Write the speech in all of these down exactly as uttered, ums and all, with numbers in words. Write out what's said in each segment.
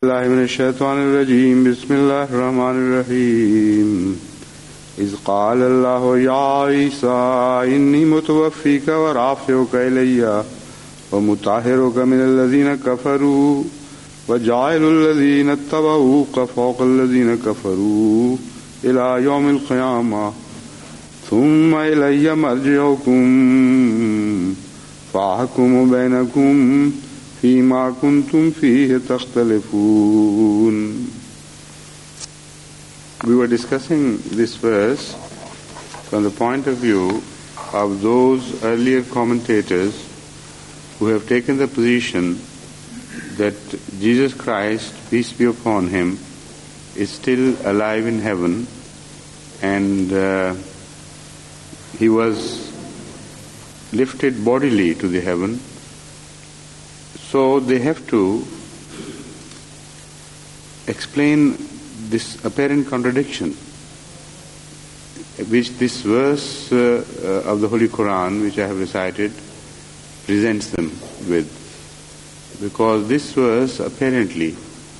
بالله من الشيطان الرجيم بسم الله الرحمن الرحيم إذ قال الله يا عيسى إني متوفيك ورافعك إلي ومطهرك من الذين كفروا وجاعل الذين اتبعوك فوق الذين كفروا إلى يوم القيامة ثم إلي مرجعكم فأحكم بينكم فيما كنتم فيه تختلفون. We were discussing this verse from the point of view of those earlier commentators who have taken the position that Jesus Christ, peace be upon him, is still alive in heaven, and uh, he was lifted bodily to the heaven. So they have to explain this apparent contradiction, which this verse uh, uh, of the Holy Quran, which I have recited, presents them with. Because this verse apparently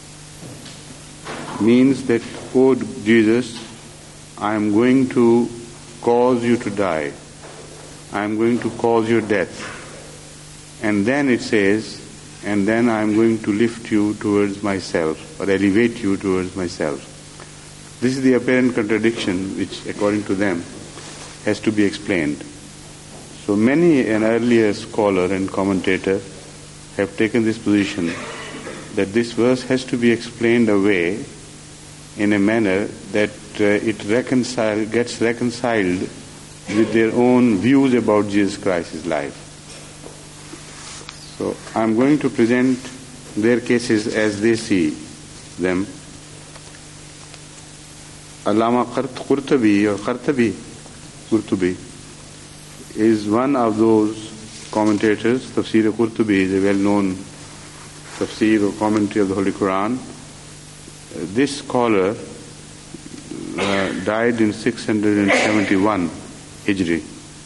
means that, "O Jesus, I am going to cause you to die. I am going to cause your death." And then it says, "And then I am going to lift you towards myself, or elevate you towards myself." This is the apparent contradiction which, according to them, has to be explained. So many an earlier scholar and commentator have taken this position that this verse has to be explained away in a manner that uh, it reconcile, gets reconciled with their own views about Jesus Christ's life. So I'm going to present their cases as they see them. Allama Qurtubi or Qartubi, Qurtubi is one of those commentators. Tafsir Qurtubi is a well-known tafsir or commentary of the Holy Quran. This scholar uh, died in six hundred seventy-one Hijri.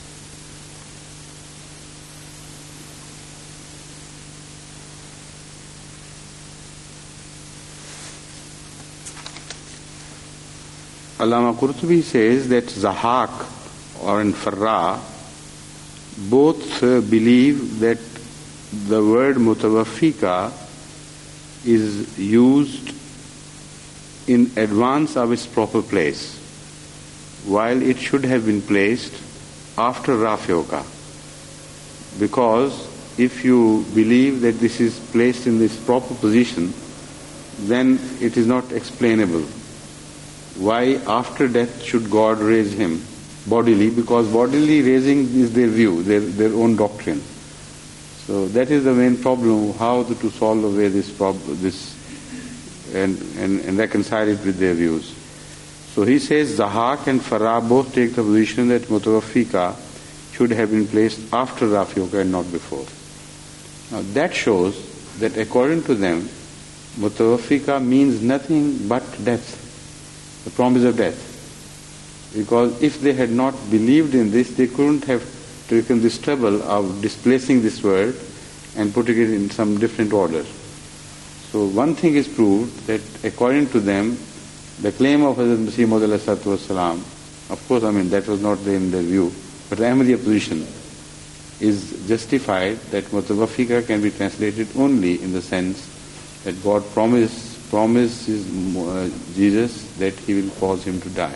Allama Qurtubi says that Zahak or in Farra both uh, believe that the word mutawaffika is used in advance of its proper place, while it should have been placed after Rafi'uka. Because if you believe that this is placed in this proper position, then it is not explainable. Why after death should God raise him bodily? Because bodily raising is their view, their, their own doctrine. So that is the main problem, how to, to solve away this problem, this and, and, and reconcile it with their views. So he says Zahak and Farah both take the position that Mutawaffika should have been placed after Rafi'uka and not before. Now that shows that according to them, Mutawaffika means nothing but death, the promise of death. Because if they had not believed in this, they couldn't have taken this trouble of displacing this word and putting it in some different order. So one thing is proved, that according to them, the claim of Hazrat Masih Maud alayhi salatu wasalam, of course, I mean, that was not in their view, but the Ahmadiyya position is justified that Mutawaffika can be translated only in the sense that God promised promises uh, Jesus that he will cause him to die.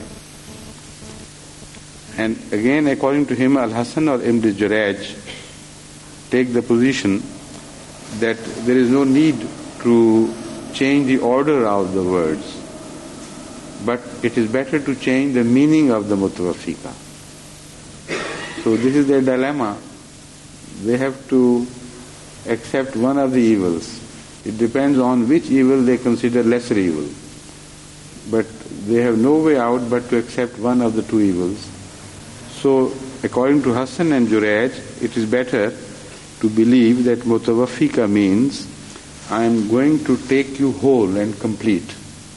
And again, according to him, Al-Hasan or Ibn Juraj take the position that there is no need to change the order of the words, but it is better to change the meaning of the Mutawaffika. So this is their dilemma. They have to accept one of the evils. It depends on which evil they consider lesser evil. But they have no way out but to accept one of the two evils. So, according to Hassan and Juraj, it is better to believe that Mutawaffika means I am going to take you whole and complete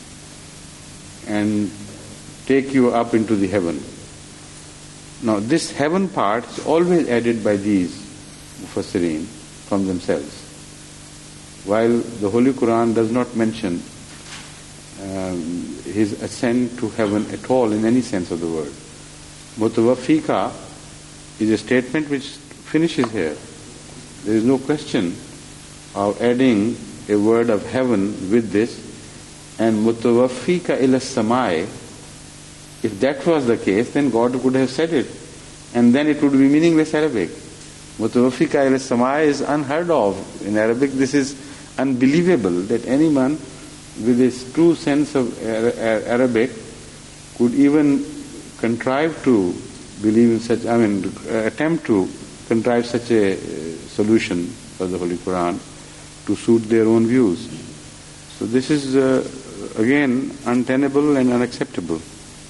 and take you up into the heaven. Now, this heaven part is always added by these Mufassirin from themselves. while the Holy Quran does not mention um, his ascent to heaven at all in any sense of the word. Mutawaffika is a statement which finishes here. There is no question of adding a word of heaven with this. And mutawaffika ila samai, if that was the case, then God could have said it. And then it would be meaningless Arabic. Mutawaffika ila samai is unheard of in Arabic. This is unbelievable that anyone with his true sense of Arabic could even contrive to believe in such, I mean, attempt to contrive such a solution for the Holy Quran to suit their own views. So this is uh, again untenable and unacceptable.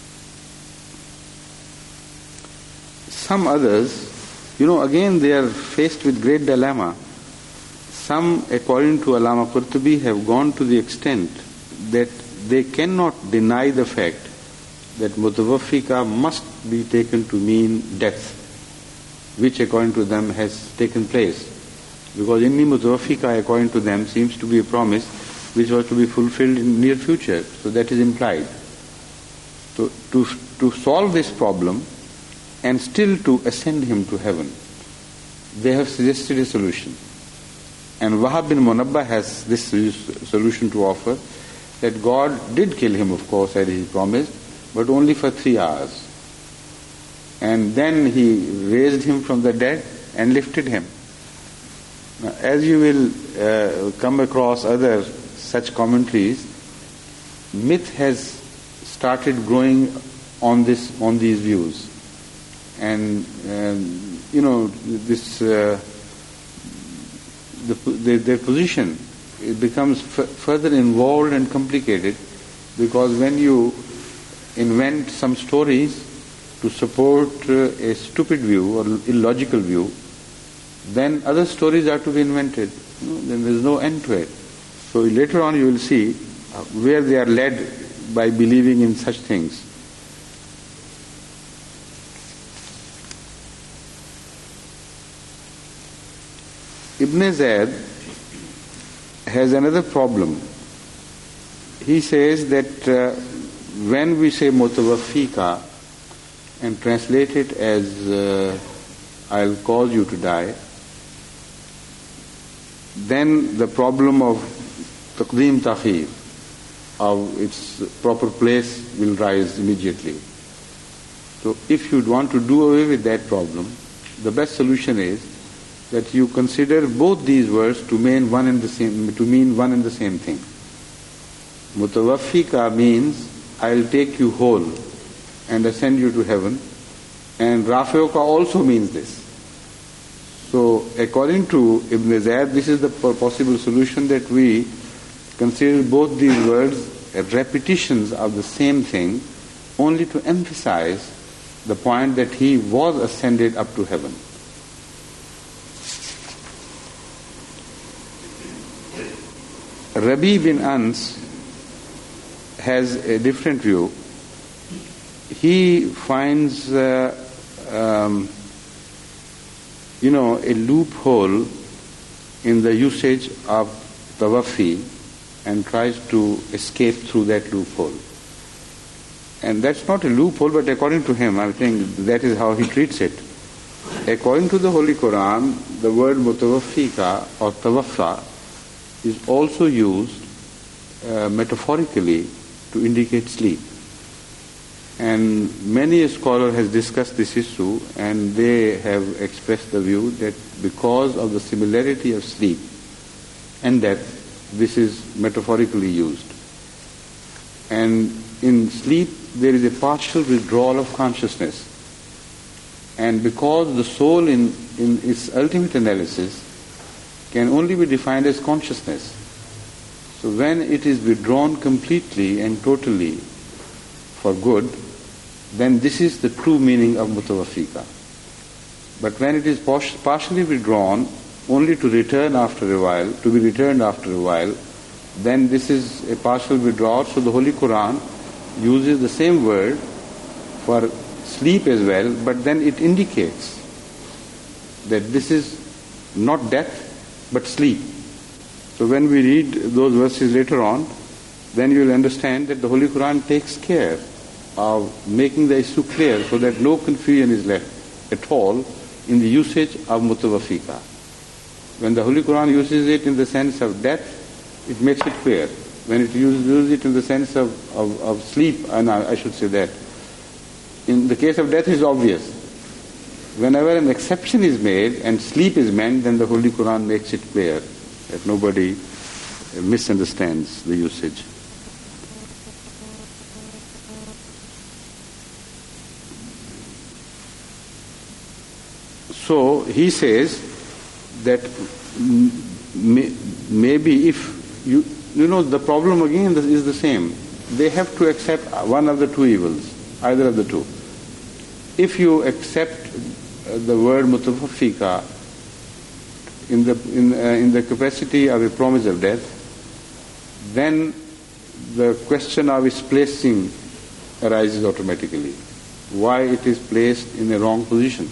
Some others, you know, again they are faced with great dilemma. Some, according to Allama Qurtubi, have gone to the extent that they cannot deny the fact that mutawaffika must be taken to mean death, which according to them has taken place. Because inni mutawaffika, according to them, seems to be a promise which was to be fulfilled in near future. So that is implied. So to, to solve this problem and still to ascend him to heaven, they have suggested a solution. And Wahab bin Munabbah has this solution to offer, that God did kill him, of course, as he promised, but only for three hours. And then he raised him from the dead and lifted him. Now, as you will uh, come across other such commentaries, myth has started growing on this, on these views. And, um, you know, this... Uh, The, the, their position, it becomes f- further involved and complicated, because when you invent some stories to support uh, a stupid view or illogical view, then other stories are to be invented. You know, then there is no end to it. So later on you will see uh, where they are led by believing in such things. Ibn Zayd has another problem. He says that uh, when we say mutawaffika and translate it as uh, I'll cause you to die, then the problem of taqdeem ta'khir, of its proper place, will rise immediately. So if you want to do away with that problem, the best solution is that you consider both these words to mean one and the same, to mean one and the same thing. Mutawaffika means I'll take you whole and ascend you to heaven, and Rafi'uka also means this. So according to Ibn Zayd, this is the possible solution, that we consider both these words repetitions of the same thing, only to emphasize the point that he was ascended up to heaven. Rabi bin Ans has a different view. He finds, uh, um, you know, a loophole in the usage of tawaffi and tries to escape through that loophole. And that's not a loophole, but according to him, I think that is how he treats it. According to the Holy Quran, the word mutawaffika or tawaffa is also used uh, metaphorically to indicate sleep. And many a scholar has discussed this issue, and they have expressed the view that because of the similarity of sleep and death, this is metaphorically used. And in sleep there is a partial withdrawal of consciousness. And because the soul in, in its ultimate analysis can only be defined as consciousness. So when it is withdrawn completely and totally for good, then this is the true meaning of mutawaffika. But when it is partially withdrawn, only to return after a while, to be returned after a while, then this is a partial withdrawal. So the Holy Quran uses the same word for sleep as well, but then it indicates that this is not death, but sleep. So when we read those verses later on, then you will understand that the Holy Quran takes care of making the issue clear so that no confusion is left at all in the usage of mutawaffika. When the Holy Quran uses it in the sense of death, it makes it clear. When it uses it in the sense of, of, of sleep, and I, I should say that, in the case of death it is obvious. Whenever an exception is made and sleep is meant, then the Holy Quran makes it clear that nobody misunderstands the usage. So he says that may, maybe if you, you know, the problem again is the same. They have to accept one of the two evils, either of the two. If you accept the word mutawaffika in the in, uh, in the capacity of a promise of death, then the question of its placing arises automatically. Why it is placed in a wrong position?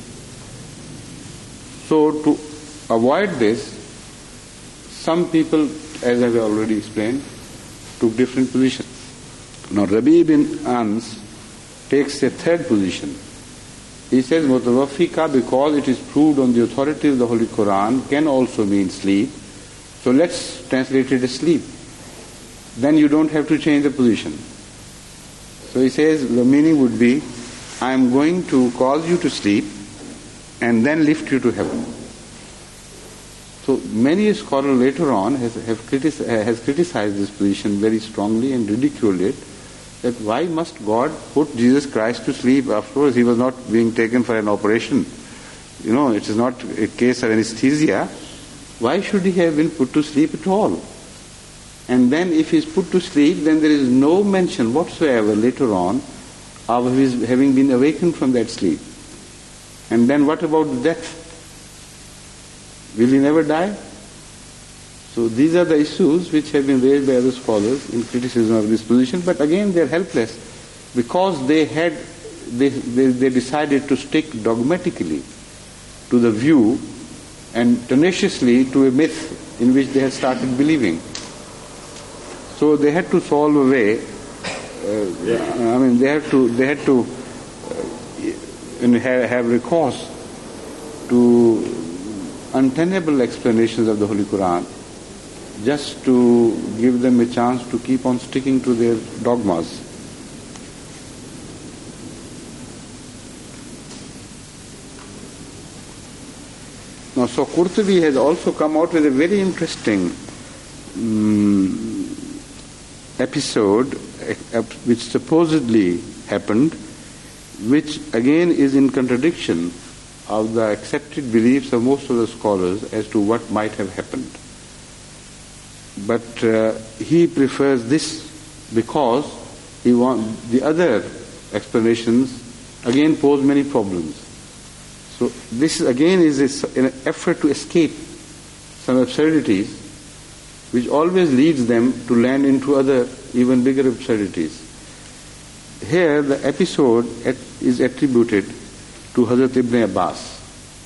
So to avoid this, some people, as I have already explained, took different positions. Now Rabi' bin Ans takes a third position. He says mutawaffika, because it is proved on the authority of the Holy Quran, can also mean sleep. So let's translate it as sleep. Then you don't have to change the position. So he says the meaning would be, I am going to cause you to sleep and then lift you to heaven. So many scholars later on has, have critis- has criticized this position very strongly and ridiculed it, that why must God put Jesus Christ to sleep? After all, he was not being taken for an operation. You know, it is not a case of anesthesia. Why should he have been put to sleep at all? And then if he is put to sleep, then there is no mention whatsoever later on of his having been awakened from that sleep. And then what about death? Will he never die? So these are the issues which have been raised by other scholars in criticism of this position, but again they are helpless because they had they, they, they decided to stick dogmatically to the view and tenaciously to a myth in which they had started believing. So they had to solve a way. Uh, I mean, they had to they had to uh, have, have recourse to untenable explanations of the Holy Quran, just to give them a chance to keep on sticking to their dogmas. Now, so Qurtubi has also come out with a very interesting um, episode uh, which supposedly happened, which again is in contradiction of the accepted beliefs of most of the scholars as to what might have happened. But uh, he prefers this because he want, the other explanations again pose many problems. So this again is a, an effort to escape some absurdities which always leads them to land into other even bigger absurdities. Here the episode at, is attributed to Hazrat Ibn Abbas.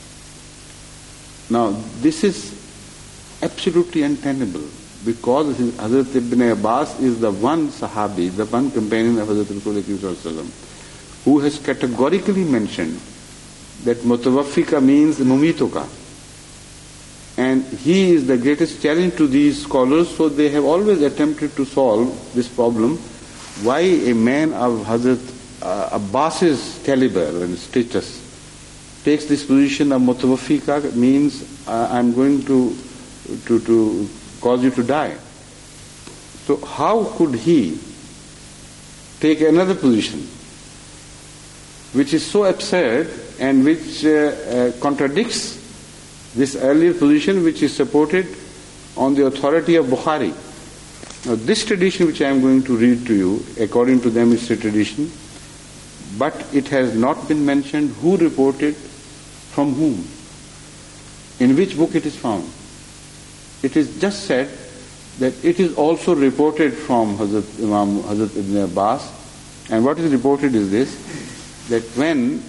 Now this is absolutely untenable because Hazrat Ibn Abbas is the one Sahabi, the one companion of Hazrat Rasulullah who has categorically mentioned that mutawaffika means mumituka. And he is the greatest challenge to these scholars, so they have always attempted to solve this problem. Why a man of Hazrat uh, Abbas's caliber and status takes this position of mutawaffika means uh, I'm going to, to, to cause you to die. So how could he take another position which is so absurd and which uh, uh, contradicts this earlier position which is supported on the authority of Bukhari? Now this tradition which I am going to read to you, according to them it's a tradition, but it has not been mentioned who reported from whom, in which book it is found. It is just said that it is also reported from Hazrat Imam Hazrat Ibn Abbas, and what is reported is this, that when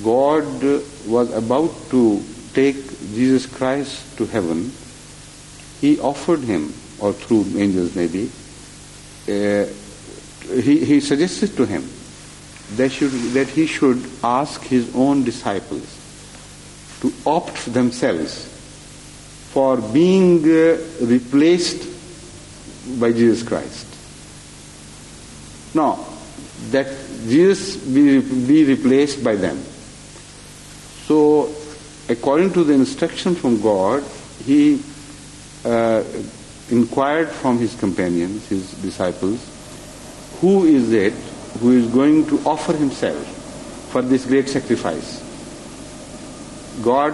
God was about to take Jesus Christ to heaven, he offered him, or through angels maybe, uh, he, he suggested to him that, should, that he should ask his own disciples to opt themselves for being uh, replaced by Jesus Christ. Now, that Jesus be, be replaced by them. So, according to the instruction from God, he uh, inquired from his companions, his disciples, who is it who is going to offer himself for this great sacrifice? God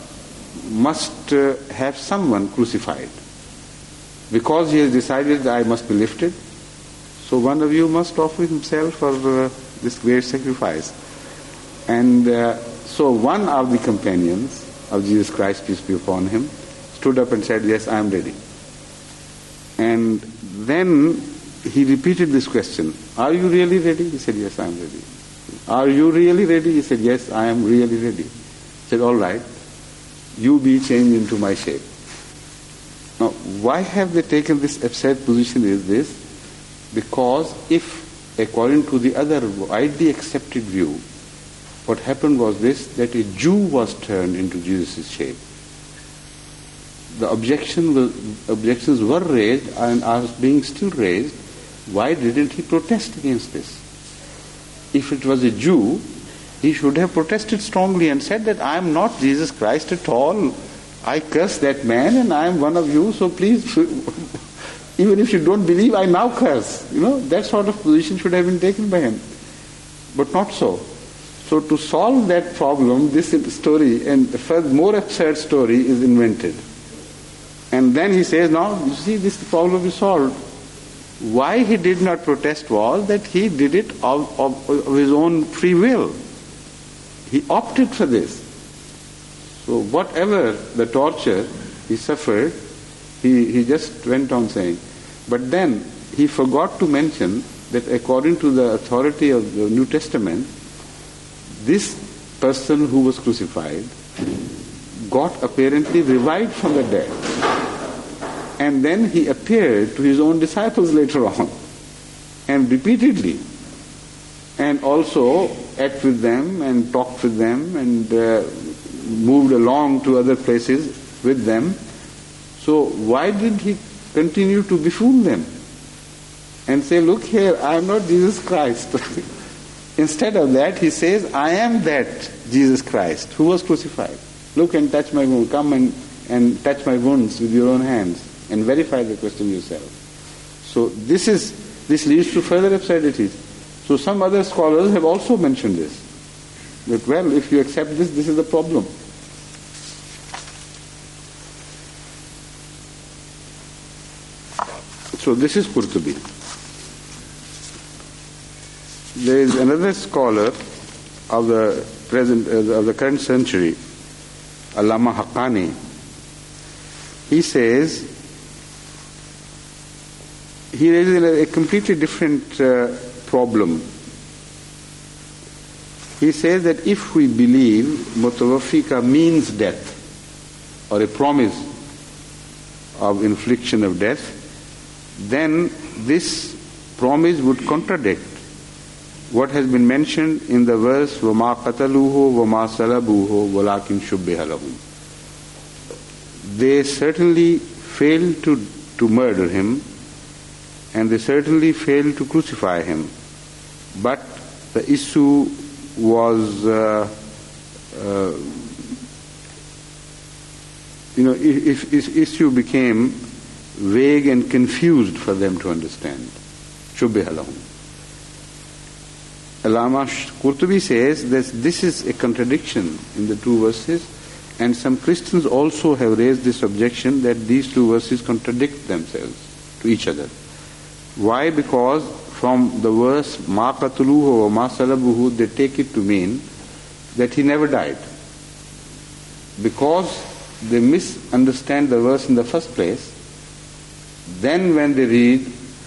must uh, have someone crucified. Because he has decided that I must be lifted, so one of you must offer himself for uh, this great sacrifice. And uh, so one of the companions of Jesus Christ, peace be upon him, stood up and said, yes, I am ready. And then he repeated this question, are you really ready? He said, yes, I am ready. Are you really ready? He said, yes, I am really ready. He said, all right, you be changed into my shape. Now, why have they taken this absurd position is this? Because if, according to the other widely accepted view, what happened was this, that a Jew was turned into Jesus' shape. The objection was, objections were raised and are being still raised. Why didn't he protest against this? If it was a Jew, he should have protested strongly and said that I am not Jesus Christ at all. I curse that man and I am one of you, so please, even if you don't believe, I now curse. You know, that sort of position should have been taken by him. But not so. So to solve that problem, this story, and a further more absurd story is invented. And then he says, now, you see, this problem is solved. Why he did not protest was that he did it of, of, of his own free will. He opted for this. So whatever the torture he suffered, he, he just went on saying. But then he forgot to mention that according to the authority of the New Testament, this person who was crucified got apparently revived from the dead. And then he appeared to his own disciples later on, and repeatedly, and also ate with them and talked with them and uh, moved along to other places with them. So why did he continue to befool them and say, look here, I am not Jesus Christ? Instead of that, he says, I am that Jesus Christ who was crucified. Look and touch my wound. Come and, and touch my wounds with your own hands and verify the question yourself. So this is this leads to further absurdities. So some other scholars have also mentioned this. That, well, if you accept this, this is the problem. So this is Qurtubi. There is another scholar of the present, uh, of the current century, Allama Haqqani. He says, he raises a, a completely different uh, problem. He says that if we believe mutawaffika means death, or a promise of infliction of death, then this promise would contradict what has been mentioned in the verse وَمَا قَتَلُوهُ وَمَا صَلَبُوهُ وَلَكِنْ شُبِّهَ لَهُمْ. They certainly failed to, to murder him, and they certainly failed to crucify him. But the issue was, uh, uh, you know, if, if issue became vague and confused for them to understand. شُبِّهَ لَهُمْ. Allama Qurtubi says that this is a contradiction in the two verses, and some Christians also have raised this objection that these two verses contradict themselves to each other. Why? Because from the verse Ma qatluhu wa ma salabuhu, they take it to mean that he never died. Because they misunderstand the verse in the first place, then when they read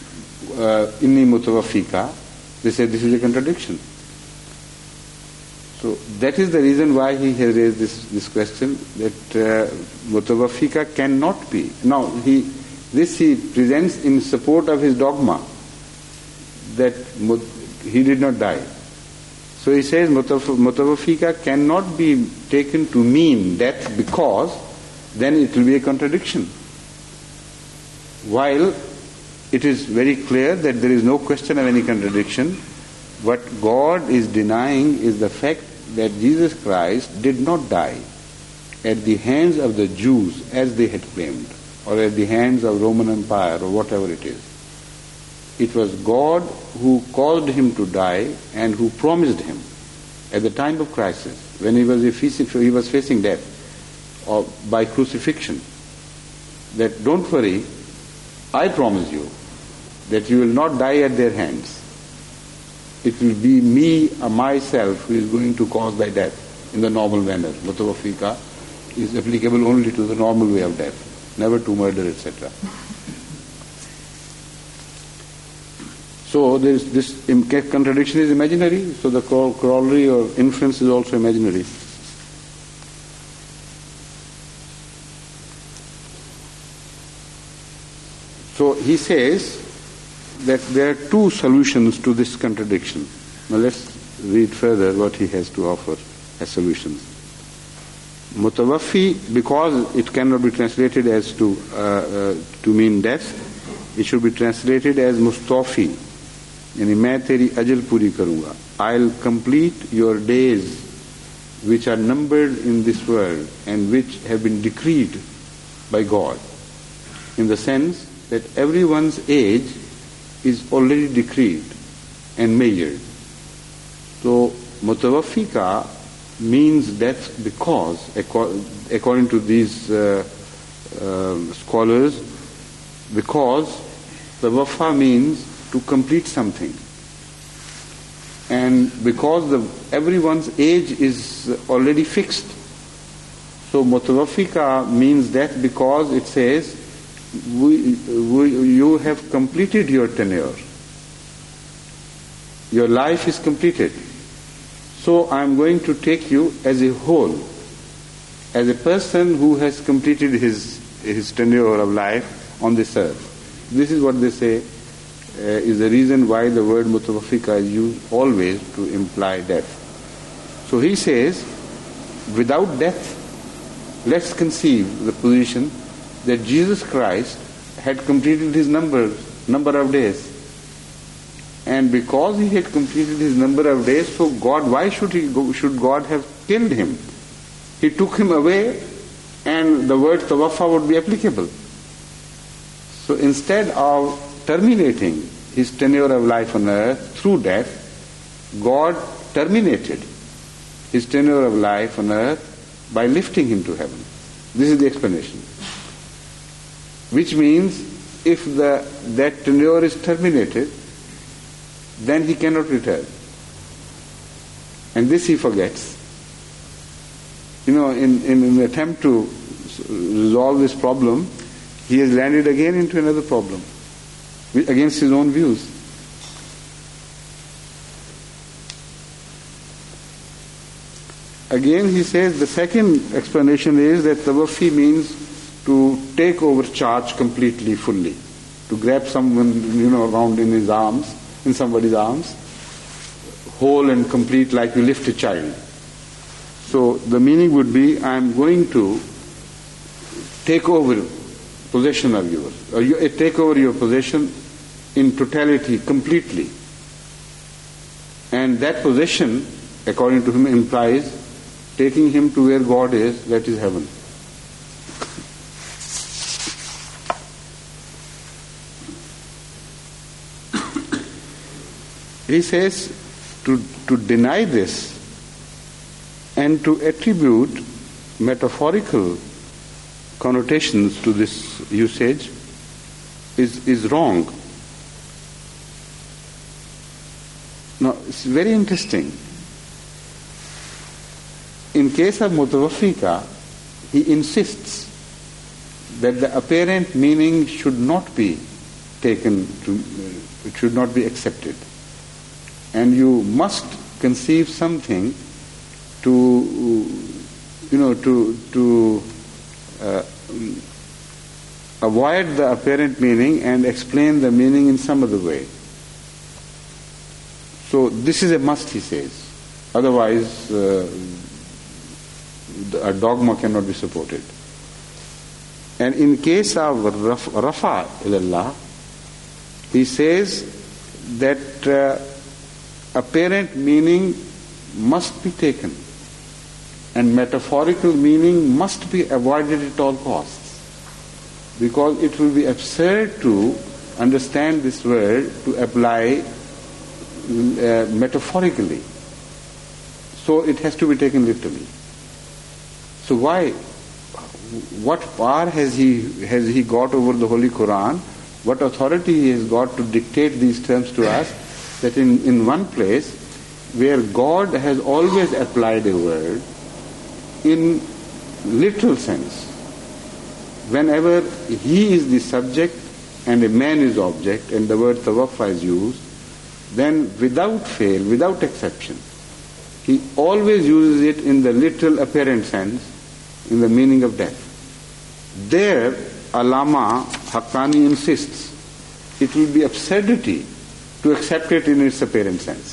uh, Inni mutawaffika, they say this is a contradiction. So that is the reason why he has raised this, this question, that uh, Mutawaffika cannot be. Now, he, this he presents in support of his dogma, that he did not die. So he says Mutawaffika cannot be taken to mean death, because then it will be a contradiction. While it is very clear that there is no question of any contradiction, what God is denying is the fact that Jesus Christ did not die at the hands of the Jews as they had claimed, or at the hands of Roman Empire, or whatever it is. It was God who caused him to die and who promised him at the time of crisis, when he was facing, he was facing death or by crucifixion, that don't worry, I promise you that you will not die at their hands. It will be me or myself who is going to cause thy death in the normal manner. Mutawaffika is applicable only to the normal way of death, never to murder, et cetera. So there is this contradiction is imaginary, so the corollary or inference is also imaginary. So he says that there are two solutions to this contradiction. Now let's read further what he has to offer as solutions. Mutawaffi, because it cannot be translated as to uh, uh, to mean death, it should be translated as Mustafi. Yani main teri ajal puri karunga. I'll complete your days which are numbered in this world and which have been decreed by God, in the sense that everyone's age is already decreed and measured. So Mutawaffika means death because, according to these uh, uh, scholars, because the wafa means to complete something, and because the everyone's age is already fixed. So Mutawaffika means death because it says we, we, you have completed your tenure. Your life is completed. So I am going to take you as a whole, as a person who has completed his his tenure of life on this earth. This is what they say uh, is the reason why the word Mutawaffika is used always to imply death. So he says, without death, let's conceive the position that Jesus Christ had completed his number number of days. And because he had completed his number of days, so God, why should he go, should God have killed him? He took him away, and the word tawaffa would be applicable. So instead of terminating his tenure of life on earth through death, God terminated his tenure of life on earth by lifting him to heaven. This is the explanation. Which means if the that tenure is terminated, then he cannot return. And this he forgets. You know, in, in an attempt to resolve this problem, he has landed again into another problem, against his own views. Again he says the second explanation is that tawaffi means to take over charge completely, fully. To grab someone, you know, around in his arms, in somebody's arms, whole and complete, like you lift a child. So the meaning would be, I am going to take over possession of yours, or you, take over your possession in totality, completely. And that possession, according to him, implies taking him to where God is, that is heaven. He says to, to deny this and to attribute metaphorical connotations to this usage is, is wrong. Now, it's very interesting. In case of Mutawaffika, he insists that the apparent meaning should not be taken to, it should not be accepted. And you must conceive something to, you know, to to uh, avoid the apparent meaning and explain the meaning in some other way. So this is a must, he says. Otherwise, uh, a dogma cannot be supported. And in case of Rafa ilallah, he says that uh, apparent meaning must be taken and metaphorical meaning must be avoided at all costs, because it will be absurd to understand this word to apply uh, metaphorically. So it has to be taken literally. So why? What power has he has he got over the Holy Quran? What authority he has got to dictate these terms to us? That in, in one place where God has always applied a word in literal sense, whenever he is the subject and a man is object and the word tawaffa is used, then without fail, without exception, he always uses it in the literal apparent sense, in the meaning of death. There, Allama Haqqani insists it will be absurdity to accept it in its apparent sense.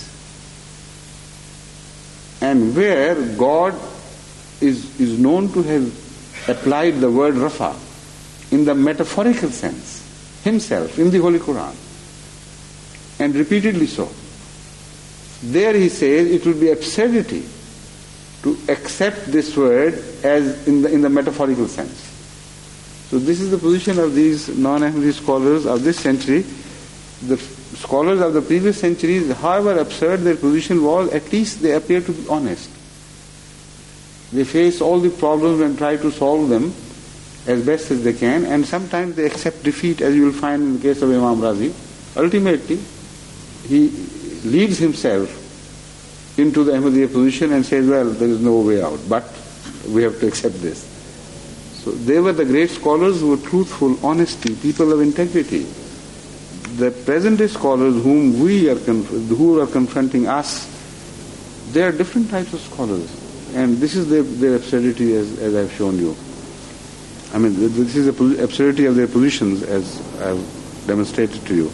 And where God is, is known to have applied the word Rafa in the metaphorical sense, himself, in the Holy Quran, and repeatedly so, there he says it will be absurdity to accept this word as in the, in the metaphorical sense. So this is the position of these non-Ahmadi scholars of this century. The scholars of the previous centuries, however absurd their position was, at least they appear to be honest. They face all the problems and try to solve them as best as they can, and sometimes they accept defeat, as you will find in the case of Imam Razi. Ultimately, he leads himself into the Ahmadiyya position and says, well, there is no way out, but we have to accept this. So they were the great scholars who were truthful, honesty, people of integrity. The present-day scholars whom we are conf- who are confronting us, they are different types of scholars, and this is their, their absurdity, as, as I've shown you. I mean, this is the absurdity of their positions, as I've demonstrated to you.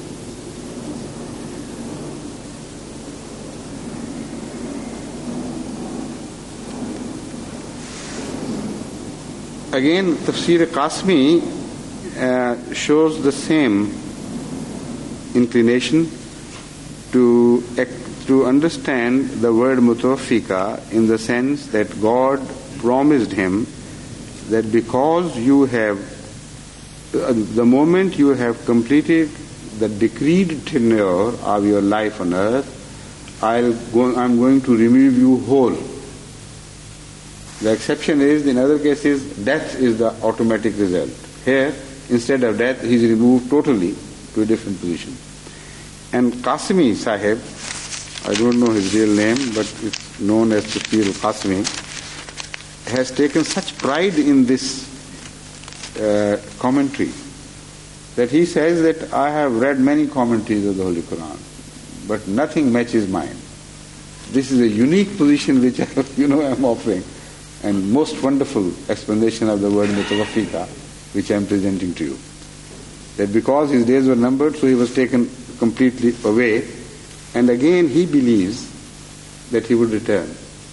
Again, Tafsir Qasmi uh, shows the same inclination to to understand the word mutawaffika in the sense that God promised him that because you have, uh, the moment you have completed the decreed tenure of your life on earth, I'll go, I'm going to remove you whole. The exception is, in other cases, death is the automatic result. Here, instead of death, he is removed totally to a different position. And Qasmi Sahib, I don't know his real name, but it's known as Tafsir Qasmi, has taken such pride in this uh, commentary that he says that I have read many commentaries of the Holy Quran, but nothing matches mine. This is a unique position which I, you know, I am offering, and most wonderful explanation of the word mutawaffika, which I am presenting to you. That because his days were numbered, so he was taken completely away, and again he believes that he would return.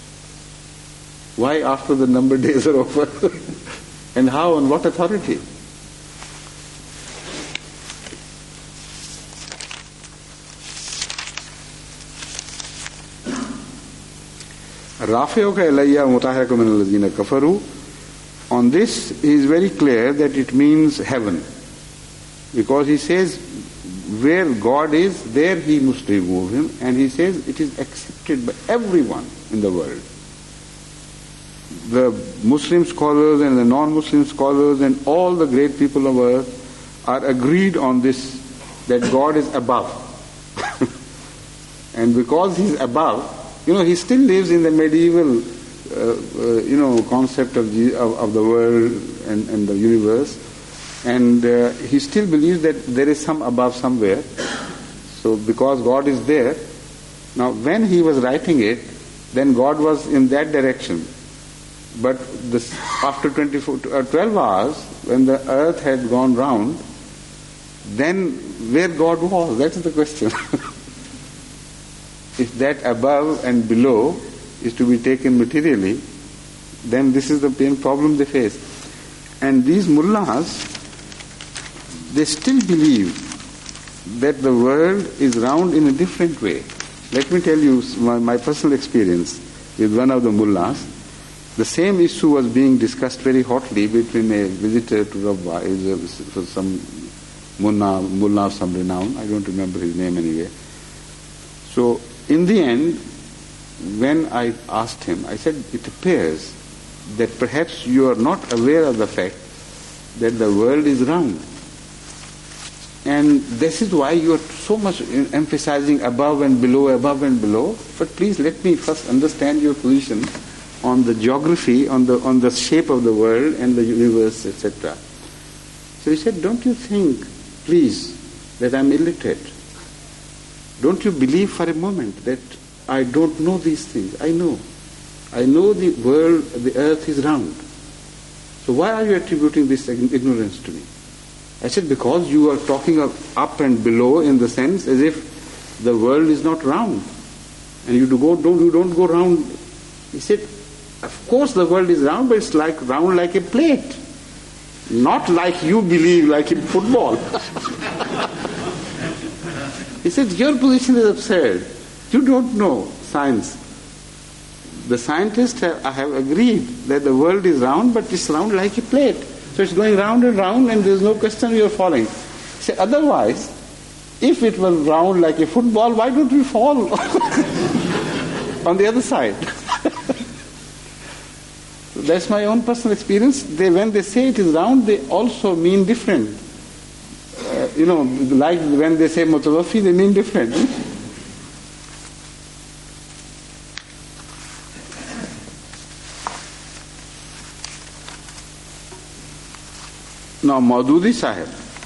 Why after the numbered days are over? And how, on what authority? Rafi'uka ilayya mutahhirakum min alladhina kafaru. On this, he is very clear that it means heaven. Because he says, where God is, there he must remove him. And he says, it is accepted by everyone in the world. The Muslim scholars and the non-Muslim scholars and all the great people of earth are agreed on this, that God is above. And because he is above, you know, he still lives in the medieval, uh, uh, you know, concept of the, of, of the world and, and the universe, and uh, he still believes that there is some above somewhere. So, because God is there, now when he was writing it, then God was in that direction. But this, after twenty-four, uh, twelve hours, when the earth had gone round, then where God was, that's the question. If that above and below is to be taken materially, then this is the main problem they face. And these mullahs, they still believe that the world is round in a different way. Let me tell you my, my personal experience with one of the mullahs. The same issue was being discussed very hotly between a visitor to Rabba, was some mullah, mullah of some renown, I don't remember his name anyway. So in the end, when I asked him, I said, it appears that perhaps you are not aware of the fact that the world is round. And this is why you are so much emphasizing above and below, above and below. But please let me first understand your position on the geography, on the on the shape of the world and the universe, et cetera. So he said, don't you think, please, that I'm illiterate? Don't you believe for a moment that I don't know these things? I know. I know the world, the earth is round. So why are you attributing this ignorance to me? I said, because you are talking of up and below in the sense as if the world is not round. And you do go, don't, you don't go round. He said, of course the world is round, but it's like round like a plate. Not like you believe, like in football. He said, your position is absurd. You don't know science. The scientists have, have agreed that the world is round, but it's round like a plate. So it's going round and round and there's no question you're falling. He said, otherwise, if it was round like a football, why don't we fall on the other side? So that's my own personal experience. They, when they say it is round, they also mean different. Uh, you know, like when they say mutawaffi, they mean different. Now, Maududi Sahib,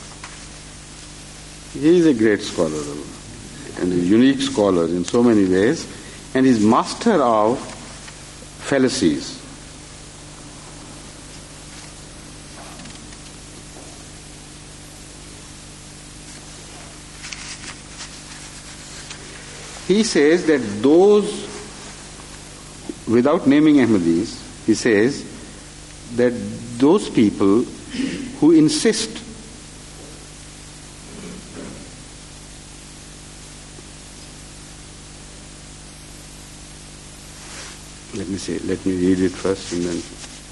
he is a great scholar and a unique scholar in so many ways, and is master of fallacies. He says that those, without naming Ahmadis, he says that those people who insist let me say, let me read it first and then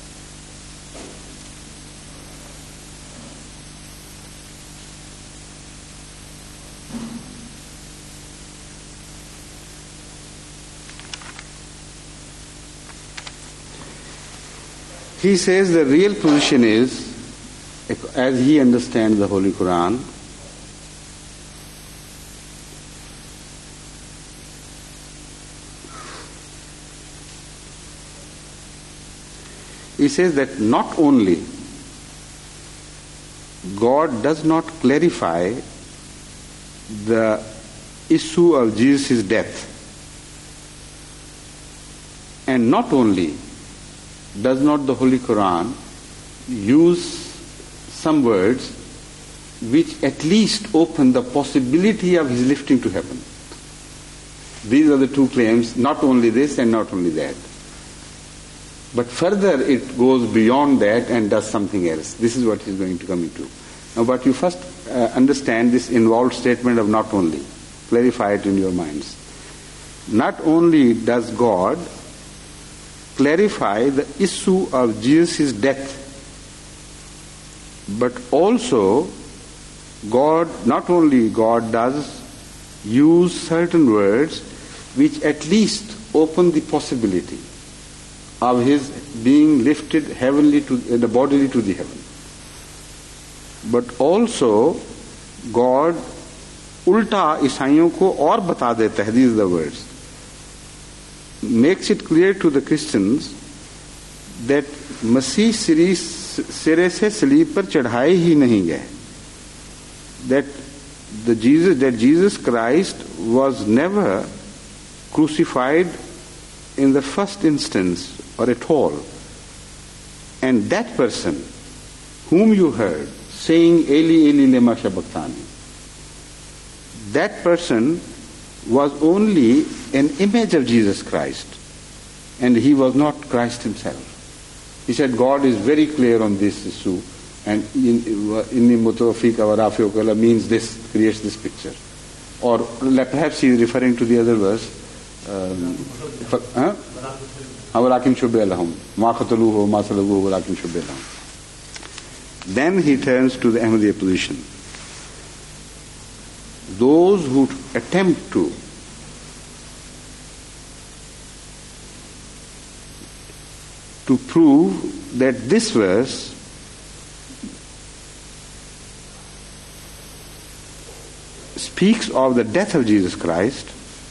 he says the real position is, as he understands the Holy Quran, he says that not only God does not clarify the issue of Jesus' death, and not only does not the Holy Quran use some words which at least open the possibility of his lifting to heaven. These are the two claims, not only this and not only that. But further it goes beyond that and does something else. This is what he's going to come into. Now, but you first uh, understand this involved statement of not only. Clarify it in your minds. Not only does God clarify the issue of Jesus' death, but also God, not only God does use certain words which at least open the possibility of his being lifted heavenly to the bodily to the heaven, but also God ulta ईसाइयों को और बता देता है. These are the words. Makes it clear to the Christians that मसीह सिरी सिरे से सलीब पर चढ़ाए ही नहीं गए. That the Jesus that Jesus Christ was never crucified in the first instance or at all. And that person whom you heard saying Eli Eli lema sabachthani, that person was only an image of Jesus Christ, and he was not Christ himself. He said God is very clear on this issue, and inni mutawaffika wa rafi'uka means this, creates this picture. Or perhaps he is referring to the other verse. وَلَكِنْ شُبِّهَ لَهُمْ مَا قَتَلُوهُ وَمَا صَلَبُوهُ وَلَكِنْ شُبِّهَ لَهُمْ. Then he turns to the Ahmadiyya position. Those who attempt to to prove that this verse speaks of the death of Jesus Christ,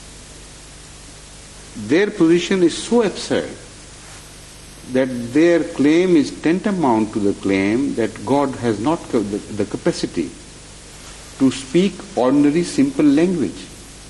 their position is so absurd that their claim is tantamount to the claim that God has not the capacity to speak ordinary simple language,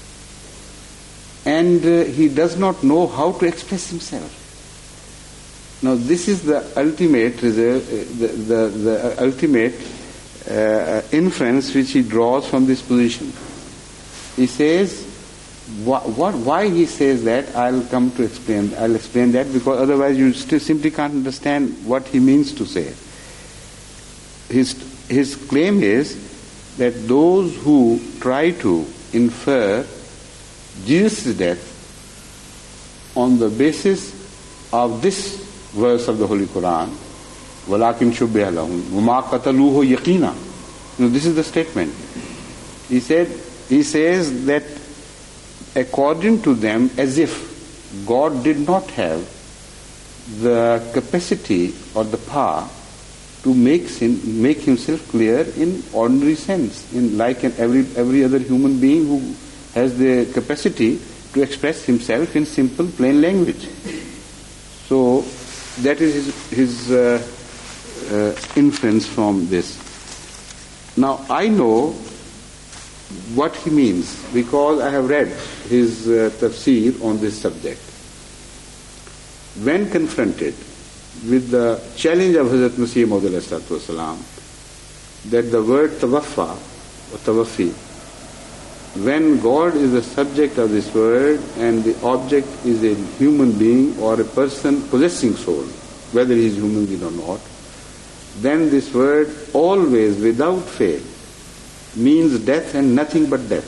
and uh, he does not know how to express himself. Now this is the ultimate reserve, the, the, the ultimate uh, inference which he draws from this position. He says, what, what, why he says that, I'll come to explain. I'll explain that, because otherwise you still simply can't understand what he means to say. His, his claim is that those who try to infer Jesus' death on the basis of this verse of the Holy Quran, وَلَكِنْ شُبِّهَ لَهُمْ وَمَا قَتَلُوهُ يَقِينًا. You know, this is the statement. He said, he says that according to them, as if God did not have the capacity or the power to make him, make himself clear in ordinary sense, in like an every every other human being who has the capacity to express himself in simple, plain language. So that is his, his uh, uh, inference from this. Now I know what he means because I have read his uh, tafsir on this subject. When confronted with the challenge of Hazrat Masih Maud alayhi salatu wasalam, that the word tawaffa or tawaffi, when God is the subject of this word and the object is a human being or a person possessing soul, whether he is human being or not, then this word always, without fail, means death and nothing but death.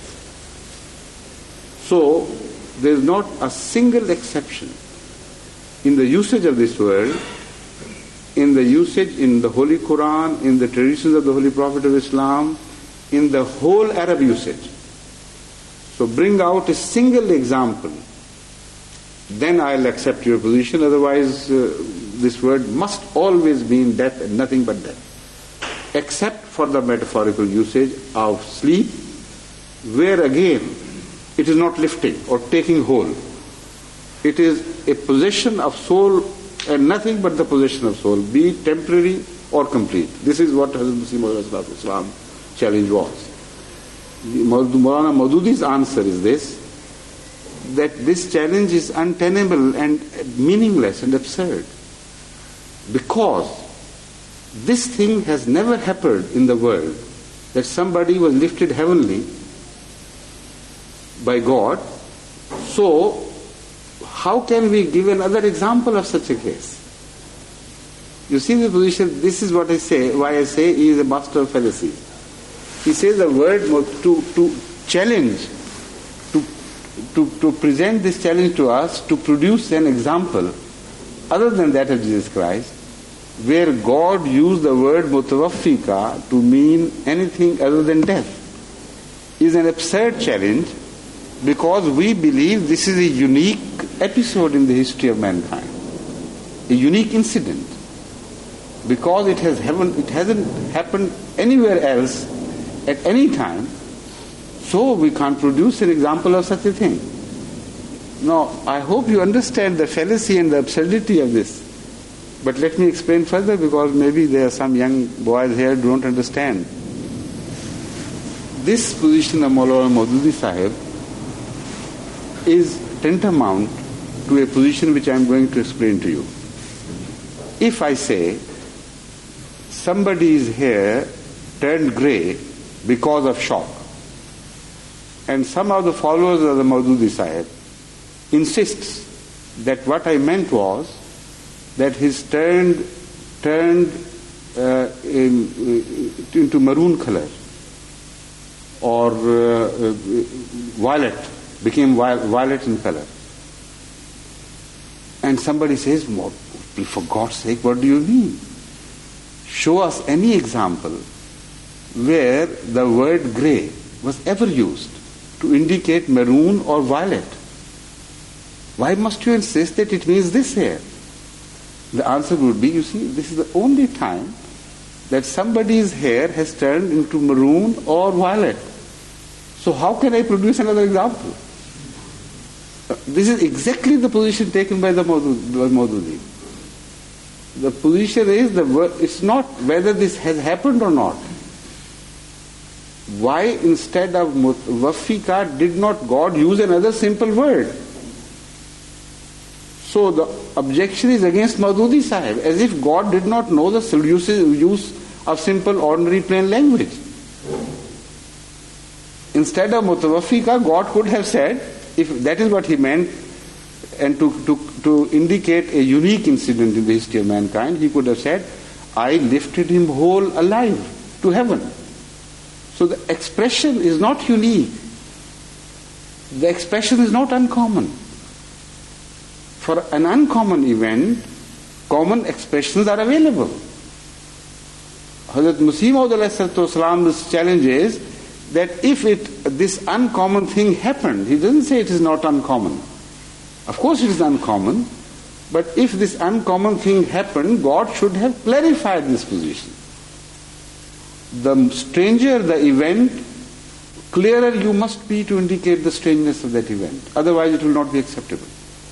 So there is not a single exception in the usage of this word, in the usage in the Holy Quran, in the traditions of the Holy Prophet of Islam, in the whole Arab usage. So bring out a single example, then I'll accept your position. Otherwise, uh, this word must always mean death and nothing but death, except for the metaphorical usage of sleep, where again it is not lifting or taking hold. It is a possession of soul and nothing but the possession of soul, be it temporary or complete. This is what Hazrat Masih Maud Islam challenge was. Maulana Maududi's answer is this, that this challenge is untenable and meaningless and absurd, because this thing has never happened in the world, that somebody was lifted heavenly by God. So how can we give another example of such a case? You see the position, this is what I say, why I say he is a master of fallacy. He says the word to, to challenge, to, to, to present this challenge to us, to produce an example other than that of Jesus Christ, where God used the word mutawaffika to mean anything other than death, is an absurd challenge, because we believe this is a unique episode in the history of mankind, a unique incident, because it has happened, it hasn't happened anywhere else at any time, so we can't produce an example of such a thing. Now, I hope you understand the fallacy and the absurdity of this, but let me explain further, because maybe there are some young boys here who don't understand. This position of Maulana Maududi Sahib is tantamount to a position which I am going to explain to you. If I say somebody's hair turned grey because of shock, and some of the followers of the Maududi Sahib insists that what I meant was that his turned turned uh, in, uh, into maroon color or uh, uh, violet, became violet in color. And somebody says, for God's sake, what do you mean? Show us any example where the word grey was ever used to indicate maroon or violet. Why must you insist that it means this here? The answer would be, you see, this is the only time that somebody's hair has turned into maroon or violet. So how can I produce another example? This is exactly the position taken by the Maududi. The position is, the it's not whether this has happened or not. Why instead of Wafika did not God use another simple word? So the objection is against Maududi Sahib, as if God did not know the use of simple ordinary plain language. Instead of Mutawaffika, God could have said, if that is what he meant, and to, to, to indicate a unique incident in the history of mankind, he could have said, I lifted him whole alive to heaven. So the expression is not unique. The expression is not uncommon. For an uncommon event, common expressions are available. Hazrat Masih Maud alayhi salam's challenge is that if it this uncommon thing happened, he doesn't say it is not uncommon. Of course it is uncommon, but if this uncommon thing happened, God should have clarified this position. The stranger the event, clearer you must be to indicate the strangeness of that event. Otherwise it will not be acceptable.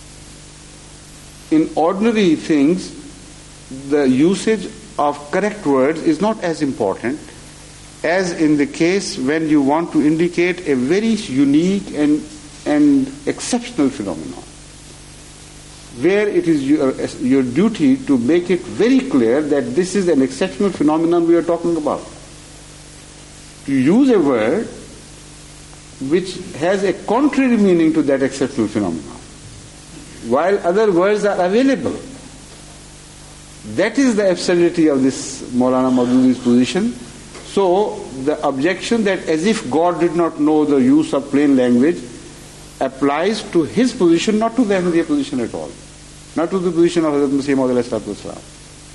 In ordinary things, the usage of correct words is not as important as in the case when you want to indicate a very unique and, and exceptional phenomenon, where it is your, your duty to make it very clear that this is an exceptional phenomenon we are talking about. To use a word which has a contrary meaning to that exceptional phenomenon, while other words are available. That is the absurdity of this Maulana Maududi's position. So the objection that as if God did not know the use of plain language applies to his position, not to the Ahmadiyya position at all, not to the position of Hazrat Masih Maud alayhi salatu wasalam.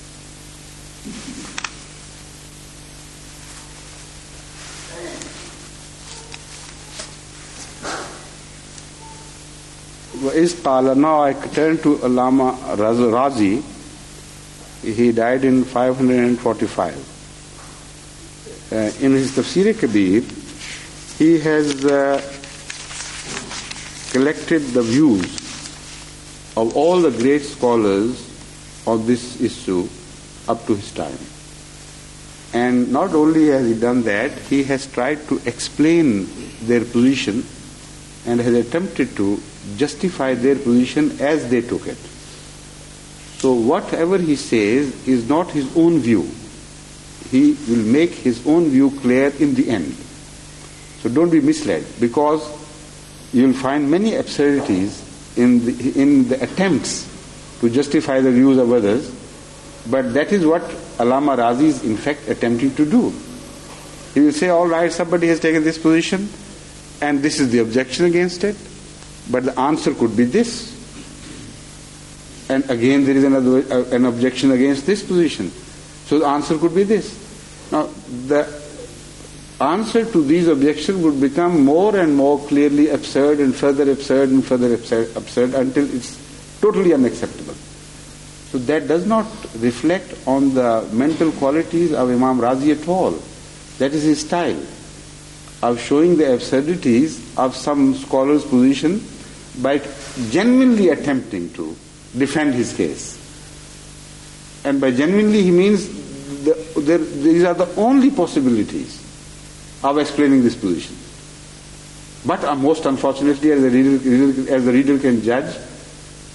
Now I turn to Allama Razi. He died in five hundred forty-five. Uh, in his Tafsir Kabir, he has uh, collected the views of all the great scholars of this issue up to his time. And not only has he done that, he has tried to explain their position and has attempted to justify their position as they took it. So whatever he says is not his own view. He will make his own view clear in the end. So don't be misled, because you will find many absurdities in the, in the attempts to justify the views of others, but that is what Allama Razi is in fact attempting to do. He will say, all right, somebody has taken this position and this is the objection against it, but the answer could be this. And again there is another uh, an objection against this position. So the answer could be this. Now the answer to these objections would become more and more clearly absurd and further absurd and further absurd, absurd until it's totally unacceptable. So that does not reflect on the mental qualities of Imam Razi at all. That is his style of showing the absurdities of some scholar's position by genuinely attempting to defend his case. And by genuinely he means the, there, these are the only possibilities of explaining this position. But uh, most unfortunately, as the reader, as the reader can judge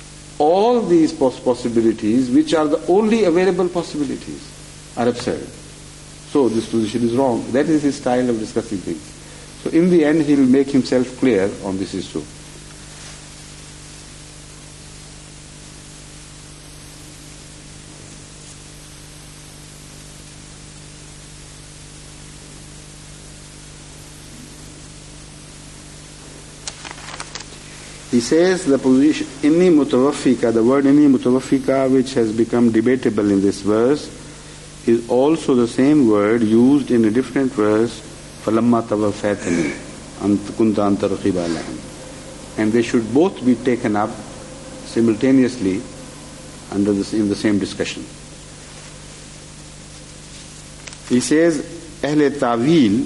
all these poss- possibilities, which are the only available possibilities, are absurd. So this position is wrong. That is his style of discussing things. So in the end, he will make himself clear on this issue. He says the position inni mutawaffika, the word inni mutawaffika, which has become debatable in this verse, is also the same word used in a different verse, falamma tawaffaytani ant kunta anta raqiba alayhim. And they should both be taken up simultaneously under this, in the same discussion. He says, Ahle Ta'wil,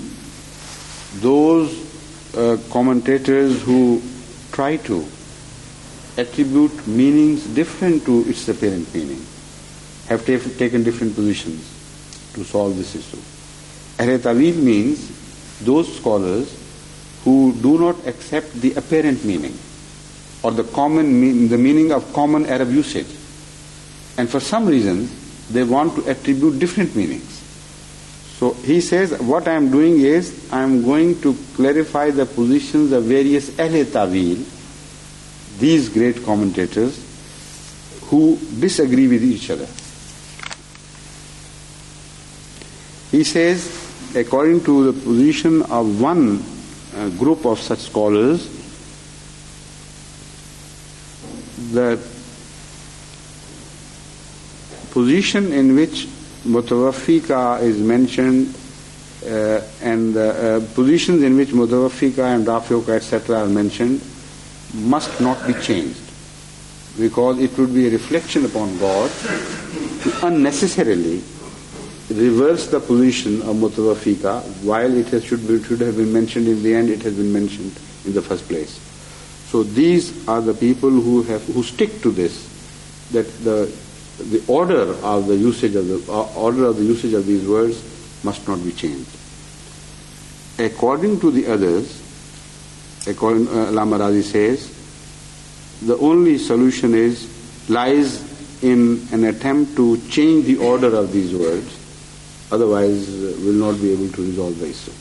those uh, commentators who try to attribute meanings different to its apparent meaning, have ta- taken different positions to solve this issue. Ahle Ta'wil means those scholars who do not accept the apparent meaning or the common mean, the meaning of common Arab usage, and for some reason they want to attribute different meanings. So he says, what I am doing is I am going to clarify the positions of various Ahle Ta'wil, these great commentators who disagree with each other. He says, according to the position of one uh, group of such scholars, the position in which Mutawaffika is mentioned uh, and the uh, positions in which Mutawaffika and Rafiuka et cetera are mentioned must not be changed, because it would be a reflection upon God to unnecessarily reverse the position of Mutawaffika while it has, should, be, should have been mentioned in the end, it has been mentioned in the first place. So these are the people who have who stick to this, that the the order of the usage of the uh, order of the usage of these words must not be changed. According to the others, according uh, Allama Razi says, the only solution is lies in an attempt to change the order of these words. Otherwise, uh, will not be able to resolve the issue.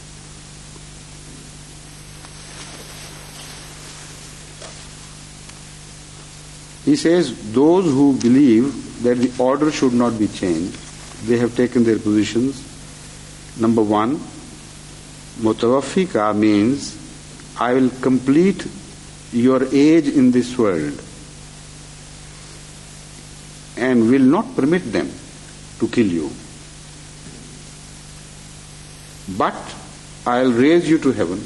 He says, those who believe that the order should not be changed, they have taken their positions. Number one, Mutawaffika means, I will complete your age in this world and will not permit them to kill you. But I'll raise you to heaven.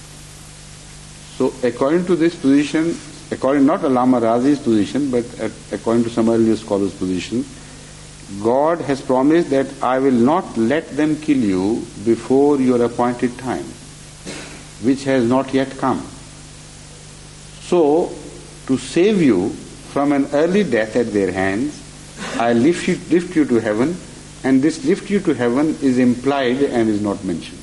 So according to this position, according not Allama Razi's position, but according to some earlier scholars' position, God has promised that I will not let them kill you before your appointed time, which has not yet come. So, to save you from an early death at their hands, I lift you, lift you to heaven, and this lift you to heaven is implied and is not mentioned.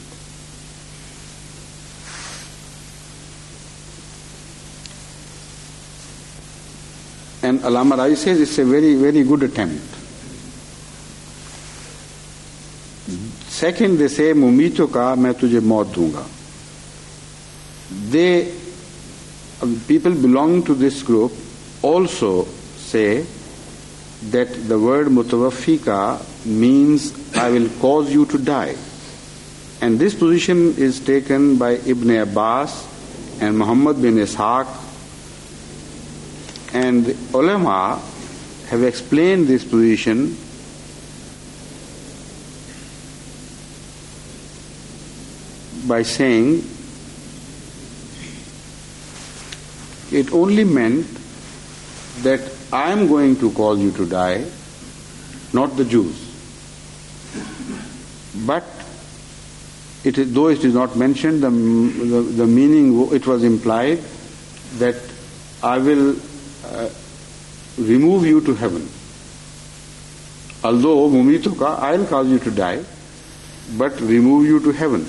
And Allama Razi says it's a very, very good attempt. Second, they say, Mumito ka main tujhe maut dunga. They, people belonging to this group also say that the word Mutawaffika means I will cause you to die. And this position is taken by Ibn Abbas and Muhammad bin Ishaq, and the ulama have explained this position by saying it only meant that I am going to cause you to die, not the Jews. But it is, though it is not mentioned, the, the, the meaning, it was implied that I will uh, remove you to heaven. Although Mumituka, I will cause you to die, but remove you to heaven.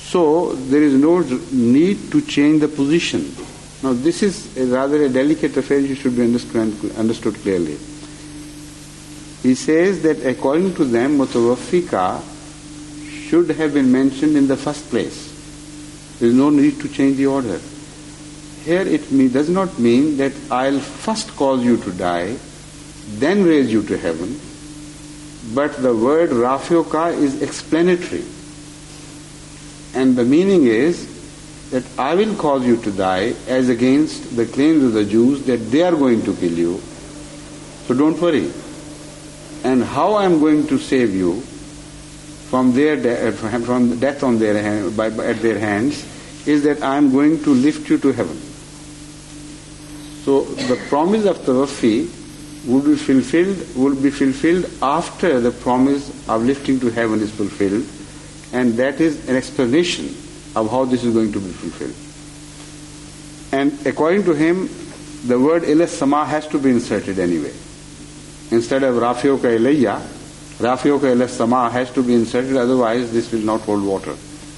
So there is no need to change the position. Now this is a rather a delicate affair, you should be understood, understood clearly. He says that according to them, Mutawaffika should have been mentioned in the first place. There is no need to change the order. Here it me- does not mean that I'll first cause you to die, then raise you to heaven, but the word Rafioka is explanatory. And the meaning is that I will cause you to die as against the claims of the Jews that they are going to kill you. So don't worry. And how I am going to save you from their de- from death on their hand, by, by, at their hands is that I am going to lift you to heaven. So the promise of Tawaffi would be fulfilled would be fulfilled after the promise of lifting to heaven is fulfilled, and that is an explanation of how this is going to be fulfilled. And according to him, the word ila sama has to be inserted anyway. Instead of Rafioka ilayya, Rafioka ila sama has to be inserted, otherwise this will not hold water.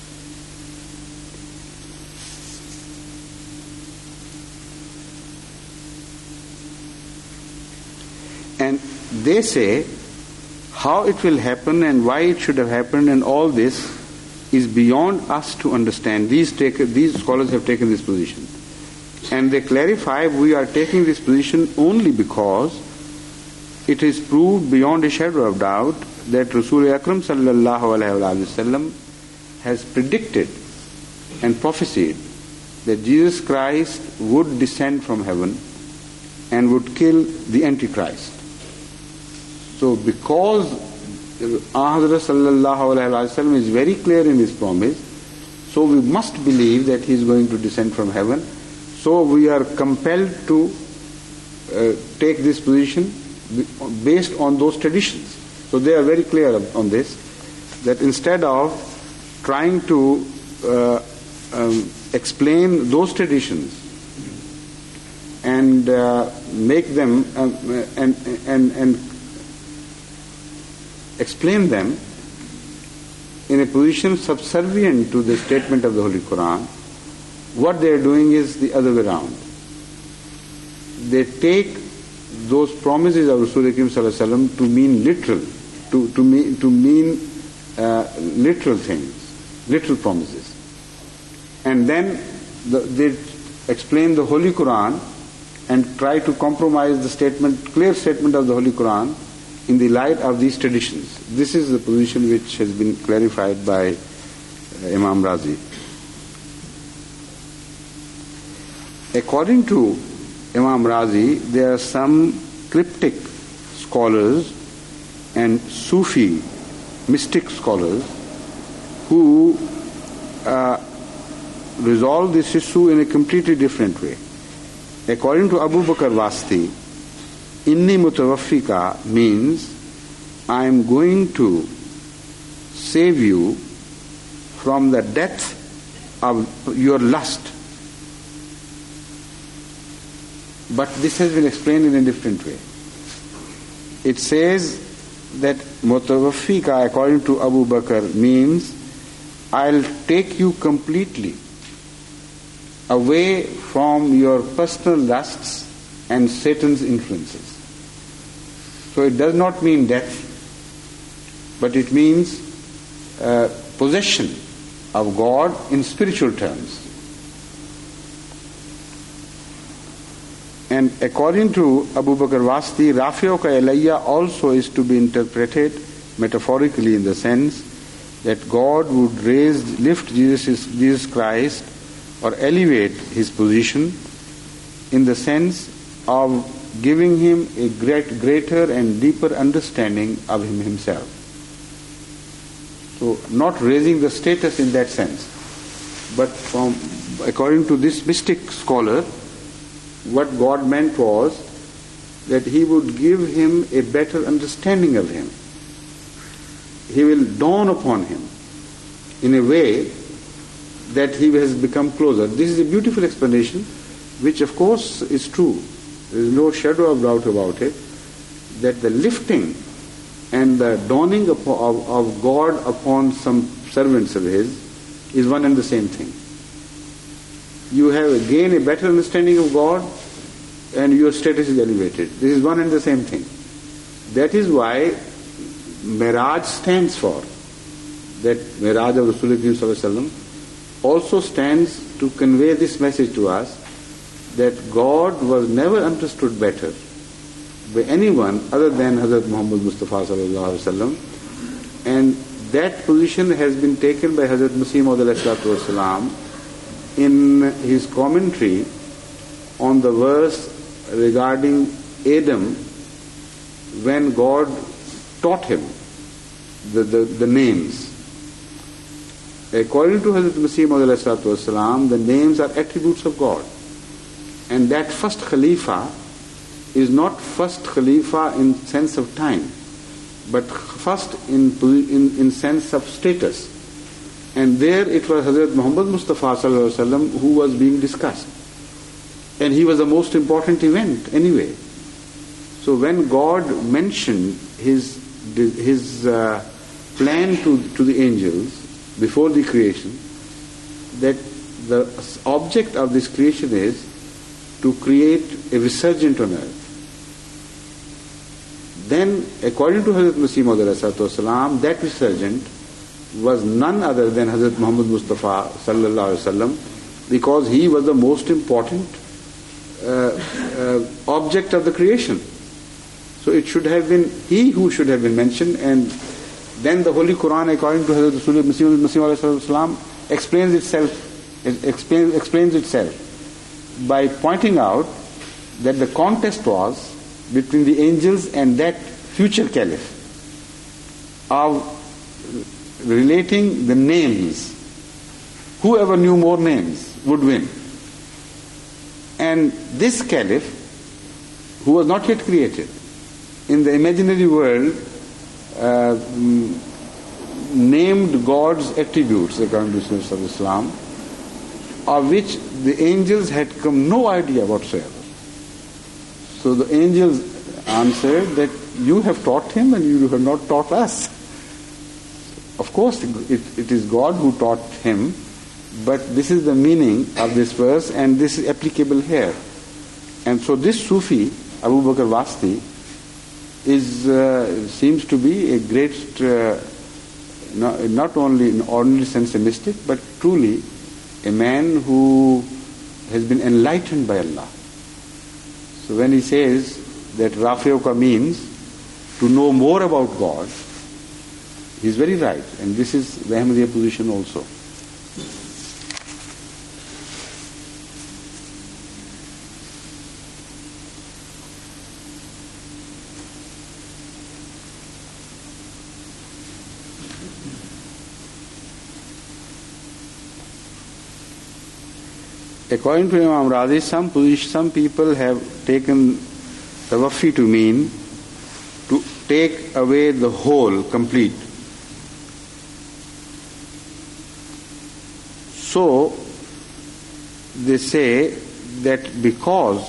And they say how it will happen and why it should have happened and all this is beyond us to understand. These, take, these scholars have taken this position. And they clarify we are taking this position only because it is proved beyond a shadow of doubt that Rasul Akram sallallahu alaihi wasallam has predicted and prophesied that Jesus Christ would descend from heaven and would kill the Antichrist. So because Hazrat sallallahu alaihi wasallam is very clear in his promise, so we must believe that he is going to descend from heaven. So we are compelled to uh, take this position based on those traditions. So they are very clear on this, that instead of trying to uh, um, explain those traditions and uh, make them um, and and and explain them in a position subservient to the statement of the Holy Quran, what they are doing is the other way around. They take those promises of Rasul Akram sallallahu alaihi wasallam to mean literal, to to mean to mean uh, literal things, literal promises, and then the, they explain the Holy Quran and try to compromise the statement, clear statement of the Holy Quran in the light of these traditions. This is the position which has been clarified by uh, Imam Razi. According to Imam Razi, there are some cryptic scholars and Sufi mystic scholars who uh, resolve this issue in a completely different way. According to Abu Bakr Wasti, Inni Mutawaffika means I am going to save you from the death of your lust. But this has been explained in a different way. It says that Mutawaffika, according to Abu Bakr, means I'll take you completely away from your personal lusts and Satan's influences. So it does not mean death, but it means uh, possession of God in spiritual terms. And according to Abu Bakr Wasti, Rafioka Ilayya also is to be interpreted metaphorically in the sense that God would raise, lift Jesus, Jesus Christ or elevate his position in the sense of giving him a great, greater and deeper understanding of him himself. So not raising the status in that sense, but from, according to this mystic scholar, what God meant was that he would give him a better understanding of him. He will dawn upon him in a way that he has become closer. This is a beautiful explanation, which of course is true. There is no shadow of doubt about it, that the lifting and the dawning of, of, of God upon some servants of his is one and the same thing. You have gained a better understanding of God and your status is elevated. This is one and the same thing. That is why Miraj stands for. That Miraj of Rasulullah Sallallahu Alaihi Wasallam also stands to convey this message to us that God was never understood better by anyone other than Hazrat Muhammad Mustafa Sallallahu Alaihi Wasallam, and that position has been taken by Hazrat Masih Maud Alayhi Salatu Wasalam in his commentary on the verse regarding Adam when God taught him the, the, the names. According to Hazrat Masih Maud Alayhi Salatu Wasalam, the names are attributes of God. And that first Khalifa is not first Khalifa in sense of time, but first in, in, in sense of status. And there it was Hazrat Muhammad Mustafa Sallallahu Alaihi Wasallam who was being discussed. And he was the most important event anyway. So when God mentioned his, his uh, plan to, to the angels before the creation, that the object of this creation is to create a resurgent on earth. Then, according to Hazrat Masih Maud Wasalam, that resurgent was none other than Hazrat Muhammad Mustafa Sallallahu Alaihi Wasallam, because he was the most important uh, uh, object of the creation. So it should have been he who should have been mentioned, and then the Holy Quran, according to Hazrat Rasulullah Masih Wasalam, explains itself, it explains, explains itself by pointing out that the contest was between the angels and that future caliph of relating the names. Whoever knew more names would win. And this caliph, who was not yet created, in the imaginary world uh, named God's attributes, according to Islam, of which the angels had come no idea whatsoever. So the angels answered that you have taught him and you have not taught us. Of course, it, it is God who taught him, but this is the meaning of this verse and this is applicable here. And so this Sufi, Abu Bakr Wasti, is uh, seems to be a great, uh, not, not only in ordinary sense a mystic, but truly a man who has been enlightened by Allah. So when he says that Rafiyoka means to know more about God, he is very right. And this is the Ahmadiyya position also. According to Imam Razi, some position, some people have taken tawaffi to mean to take away the whole, complete. So they say that because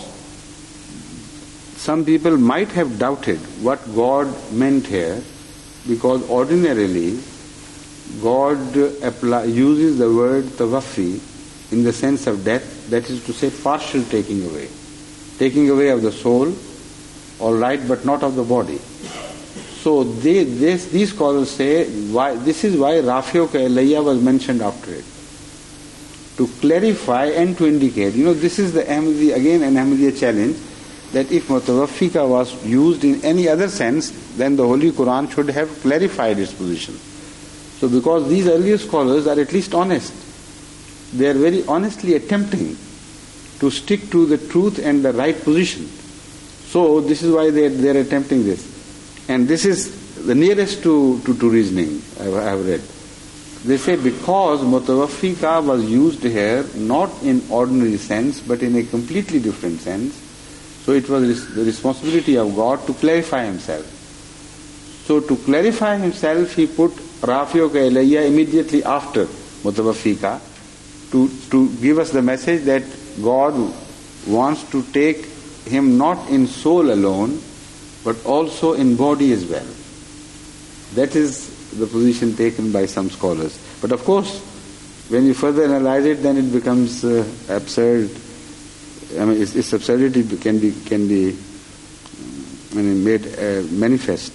some people might have doubted what God meant here, because ordinarily God apply, uses the word tawaffi in the sense of death, that is to say partial taking away. Taking away of the soul, all right, but not of the body. So they, this, these scholars say, why, this is why Rafiyoka Ilayya was mentioned after it. To clarify and to indicate. You know, this is the Ahmadiyya, again an Ahmadiyya challenge, that if Mutawaffika was used in any other sense, then the Holy Quran should have clarified its position. So because these earlier scholars are at least honest, they are very honestly attempting to stick to the truth and the right position. So this is why they, they are attempting this. And this is the nearest to, to, to reasoning I have read. They say because Mutawaffika was used here not in ordinary sense but in a completely different sense, so it was the responsibility of God to clarify himself. So to clarify himself, he put Rafiyoka Ilayya immediately after Mutawaffika, to, to give us the message that God wants to take him not in soul alone, but also in body as well. That is the position taken by some scholars. But of course, When you further analyze it, then it becomes uh, absurd. I mean, its, its absurdity can be can be I mean, made uh, manifest.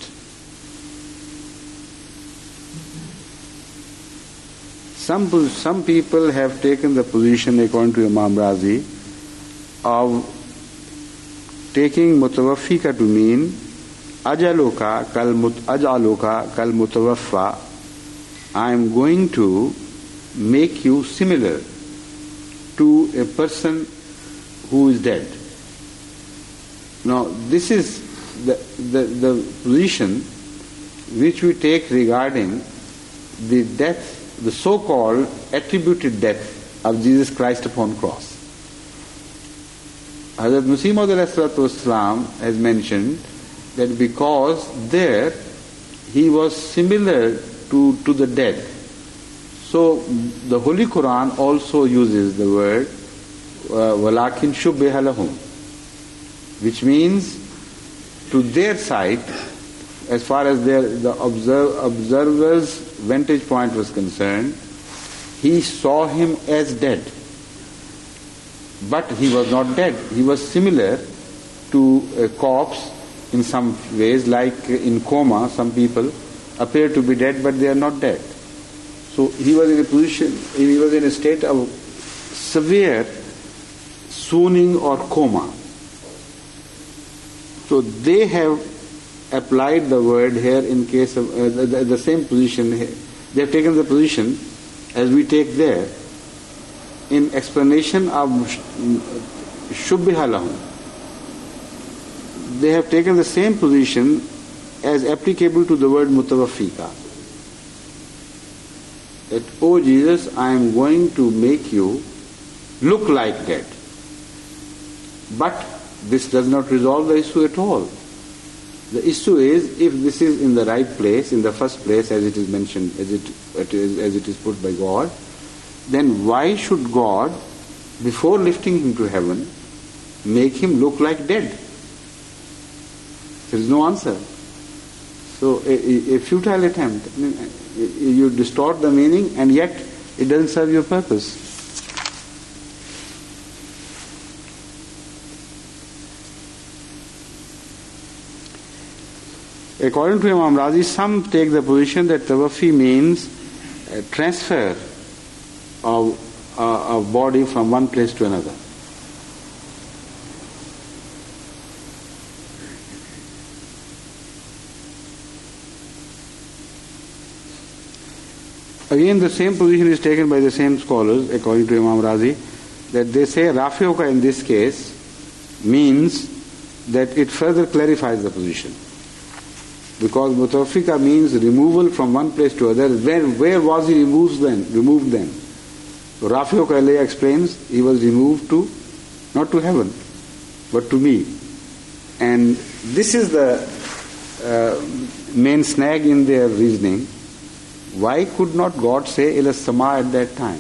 Some some people have taken the position, according to Imam Razi, of taking mutawaffika to mean ajaloka kal mut ajaloka kal mutawaffa. I am going to make you similar to a person who is dead. Now, this is the, the, the position which we take regarding the death, the so-called attributed death of Jesus Christ upon cross. Hazrat Masih Maud has mentioned that because there he was similar to, to the dead. So the Holy Quran also uses the word walakin shubbiha lahum, which means to their sight, as far as their the observe, observer's vantage point was concerned, he saw him as dead. But he was not dead. He was similar to a corpse in some ways, like in coma, some people appear to be dead but they are not dead. So he was in a position, he was in a state of severe swooning or coma. So they have applied the word here in case of uh, the, the same position. They have taken the position as we take there in explanation of shubbiha lahum. They have taken the same position as applicable to the word mutawaffika. That, oh Jesus, I am going to make you look like dead. But this does not resolve the issue at all. The issue is, if this is in the right place, in the first place, as it is mentioned, as it, it is, as it is put by God, then why should God, before lifting him to heaven, make him look like dead? There is no answer. So a, a futile attempt. I mean, you distort the meaning and yet it doesn't serve your purpose. According to Imam Razi, some take the position that tawaffi means a transfer of uh, a body from one place to another. Again, the same position is taken by the same scholars, according to Imam Razi, that they say Rafi'uka in this case means that it further clarifies the position. Because mutawaffika means removal from one place to other. Where, where was he removed then? Removed then? So Rafi'uka alayhi explains he was removed to, not to heaven, but to me. And this is the uh, main snag in their reasoning. Why could not God say ila sama at that time?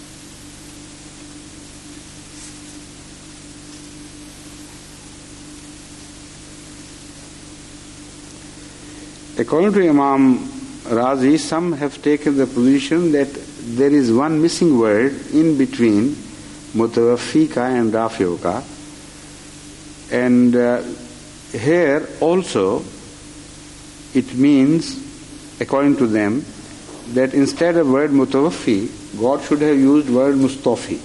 According to Imam Razi, some have taken the position that there is one missing word in between mutawaffika and rafi'uka, and uh, here also it means, according to them, that instead of word mutawaffi, God should have used word mustafi.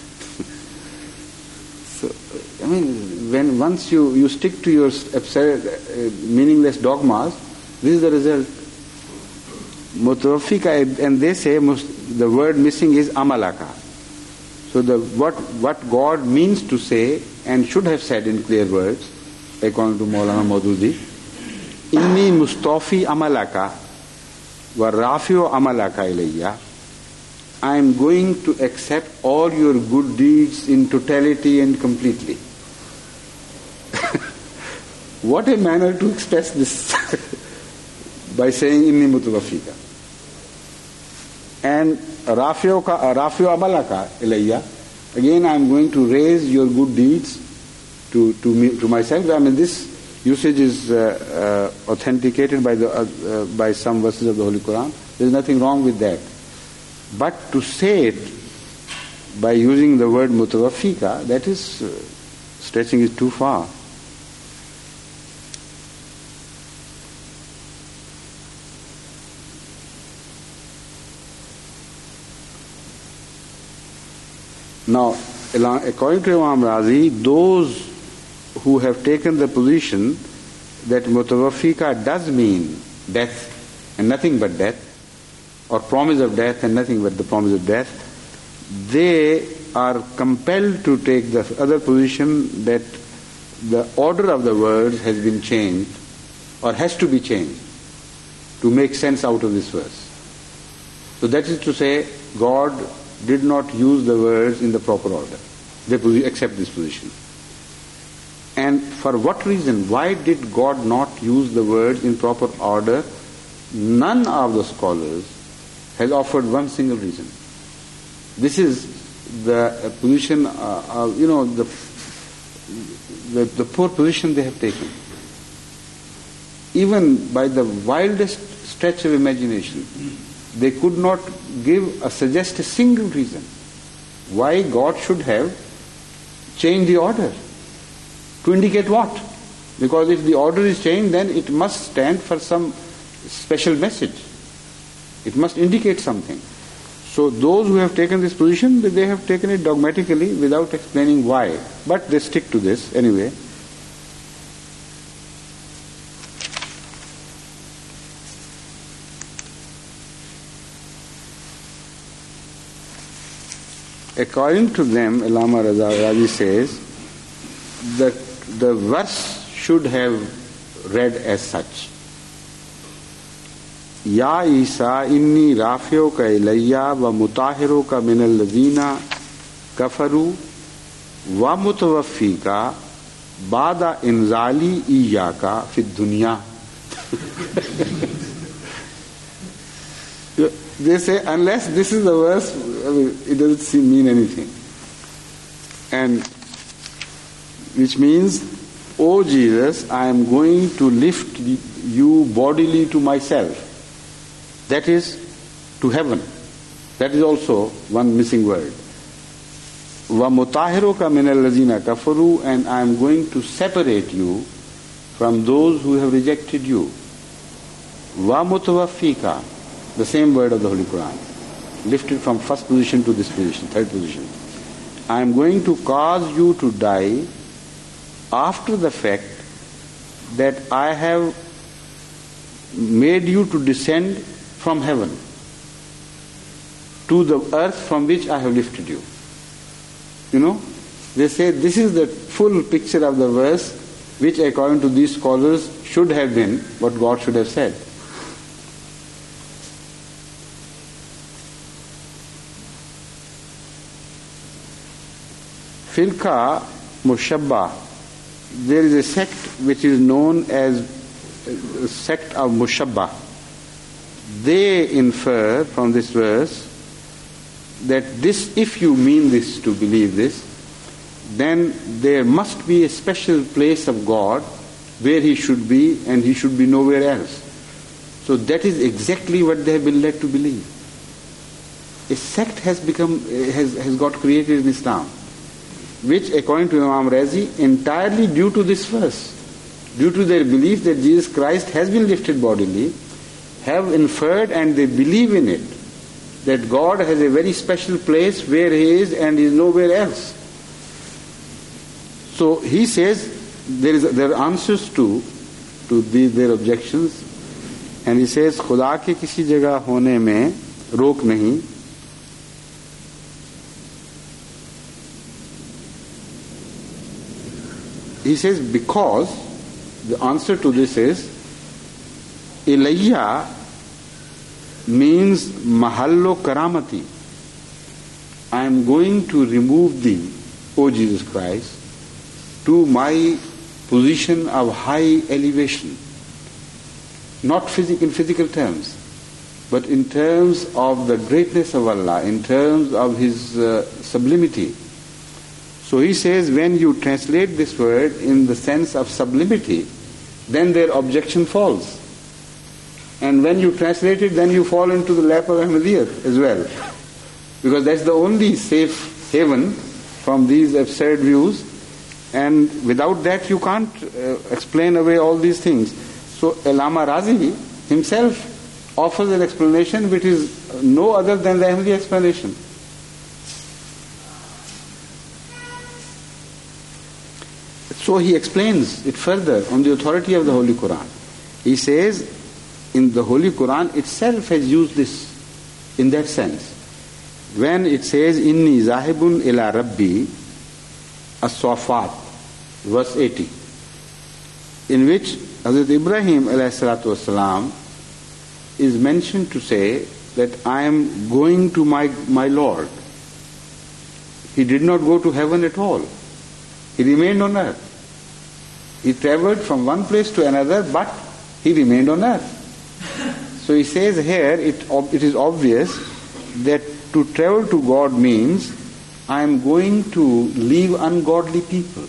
So, I mean, when once you, you stick to your absurd, uh, meaningless dogmas, this is the result. Mutawaffika, and they say the word missing is amalaka. So the what what God means to say and should have said in clear words, according to Maulana Maududi, inni mustafi amalaka wa rafi'u amalaka ilayya. I am going to accept all your good deeds in totality and completely. What a manner to express this by saying inni mutawaffika. And rafi'u rafi'u amalaka ilayya, again I am going to raise your good deeds to to me, to myself. I mean, this usage is uh, uh, authenticated by the uh, uh, by some verses of the Holy Quran. There is nothing wrong with that. But to say it by using the word mutawaffika, that is uh, stretching it too far. Now, according to Imam Razi, those who have taken the position that mutawaffika does mean death and nothing but death, or promise of death and nothing but the promise of death, they are compelled to take the other position that the order of the words has been changed or has to be changed to make sense out of this verse. So that is to say, God did not use the words in the proper order. They accept this position. And for what reason? Why did God not use the words in proper order? None of the scholars has offered one single reason. This is the position, uh, uh, you know, the, the the poor position they have taken. Even by the wildest stretch of imagination, they could not give or suggest a single reason why God should have changed the order. To indicate what? Because if the order is changed, then it must stand for some special message. It must indicate something. So those who have taken this position, they have taken it dogmatically without explaining why. But they stick to this anyway. According to them, Allama Razi says, that the verse should have read as such. Ya Isa inni rafi'uka ilayya wa mutahiruka min alladhina kafaru wa mutawaffika ba'da inzali iyyaka fid dunya. They say, unless this is the verse, I mean, it doesn't seem mean anything. And which means, O Jesus, I am going to lift you bodily to myself. That is, to heaven. That is also one missing word. Wa mutahiruka min allazina kafaru, and I am going to separate you from those who have rejected you. Wa mutawaffika, the same word of the Holy Quran, lifted from first position to this position, third position. I am going to cause you to die after the fact that I have made you to descend from heaven to the earth from which I have lifted you. You know, they say this is the full picture of the verse, which according to these scholars should have been what God should have said. Firqa Mushabbah, there is a sect which is known as a sect of Mushabbah. They infer from this verse that this, if you mean this to believe this, then there must be a special place of God where He should be, and He should be nowhere else. So that is exactly what they have been led to believe. A sect has become has has got created in Islam, which according to Imam Razi, entirely due to this verse, due to their belief that Jesus Christ has been lifted bodily, have inferred, and they believe in it, that God has a very special place where He is and is nowhere else. So he says there is there are answers to to the, their objections, and he says खुदा के किसी जगह होने में रोक नहीं. He says because the answer to this is Ilayya means mahallo karamati. I am going to remove thee, O Jesus Christ, to my position of high elevation. Not physical, in physical terms, but in terms of the greatness of Allah, in terms of His uh, sublimity. So he says, when you translate this word in the sense of sublimity, then their objection falls. And when you translate it, then you fall into the lap of Ahmadiyyat as well. because that's the only safe haven from these absurd views, and without that you can't uh, explain away all these things. So Allama Razi himself offers an explanation which is no other than the Ahmadi explanation. So he explains it further on the authority of the Holy Quran. He says, in the Holy Quran itself has used this in that sense. When it says, Inni zahibun ila rabbi, as-Safat, verse eighty, in which Hazrat Ibrahim alayhi salatu wasalam is mentioned to say that I am going to my, my Lord. He did not go to heaven at all. He remained on earth. He traveled from one place to another, but he remained on earth. So he says here, it, it is obvious that to travel to God means I am going to leave ungodly people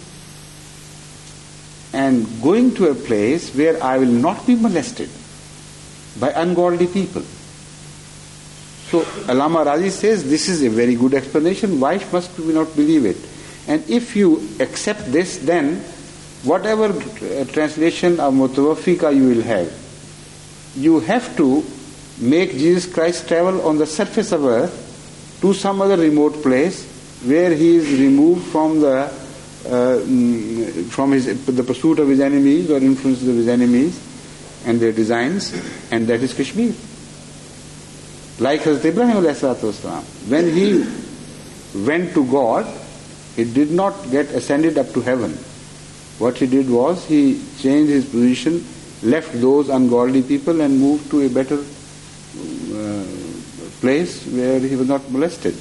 and going to a place where I will not be molested by ungodly people. So Allama Razi says this is a very good explanation. Why must we not believe it? And if you accept this, then whatever uh, translation of Mutawaffika you will have, you have to make Jesus Christ travel on the surface of earth to some other remote place where he is removed from the uh, from his the pursuit of his enemies or influences of his enemies and their designs, and that is Kashmir. Like Hazrat Ibrahim alayhi salatu wasalam, when he went to God, he did not get ascended up to heaven. What he did was he changed his position, left those ungodly people and moved to a better uh, place where he was not molested.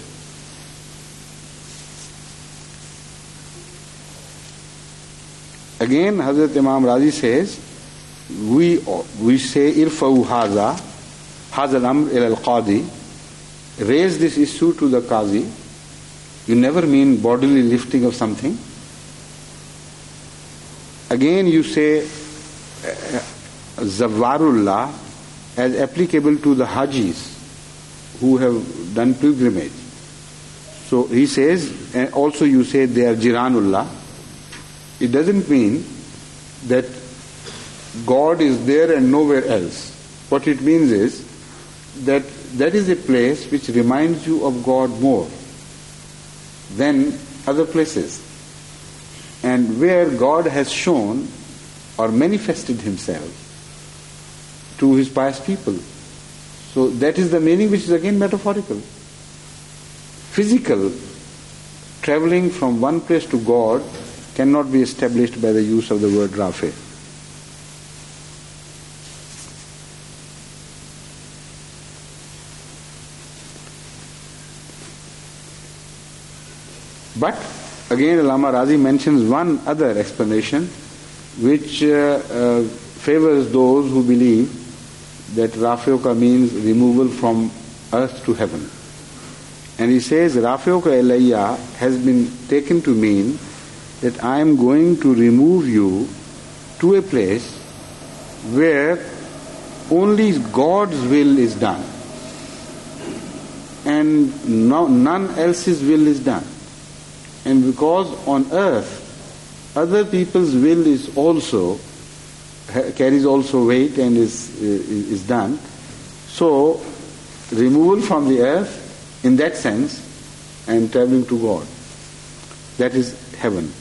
Again, Hazrat Imam Razi says, we we say irfa'u haza, haza al-amr ila al-qadi, raise this issue to the qazi. You never mean bodily lifting of something. Again you say Zawarullah as applicable to the Hajis who have done pilgrimage. So he says, and also you say they are Jiranullah. It doesn't mean that God is there and nowhere else. What it means is that that is a place which reminds you of God more than other places, and where God has shown or manifested himself to his pious people. So that is the meaning, which is again metaphorical. Physical traveling from one place to God cannot be established by the use of the word Rafi. But again, Allama Razi mentions one other explanation which uh, uh, favors those who believe that Rafioka means removal from earth to heaven. And he says Rafioka Elayya has been taken to mean that I am going to remove you to a place where only God's will is done and no, none else's will is done. And because on earth other people's will is also carries also weight and is is done, so removal from the earth in that sense and traveling to God, that is heaven.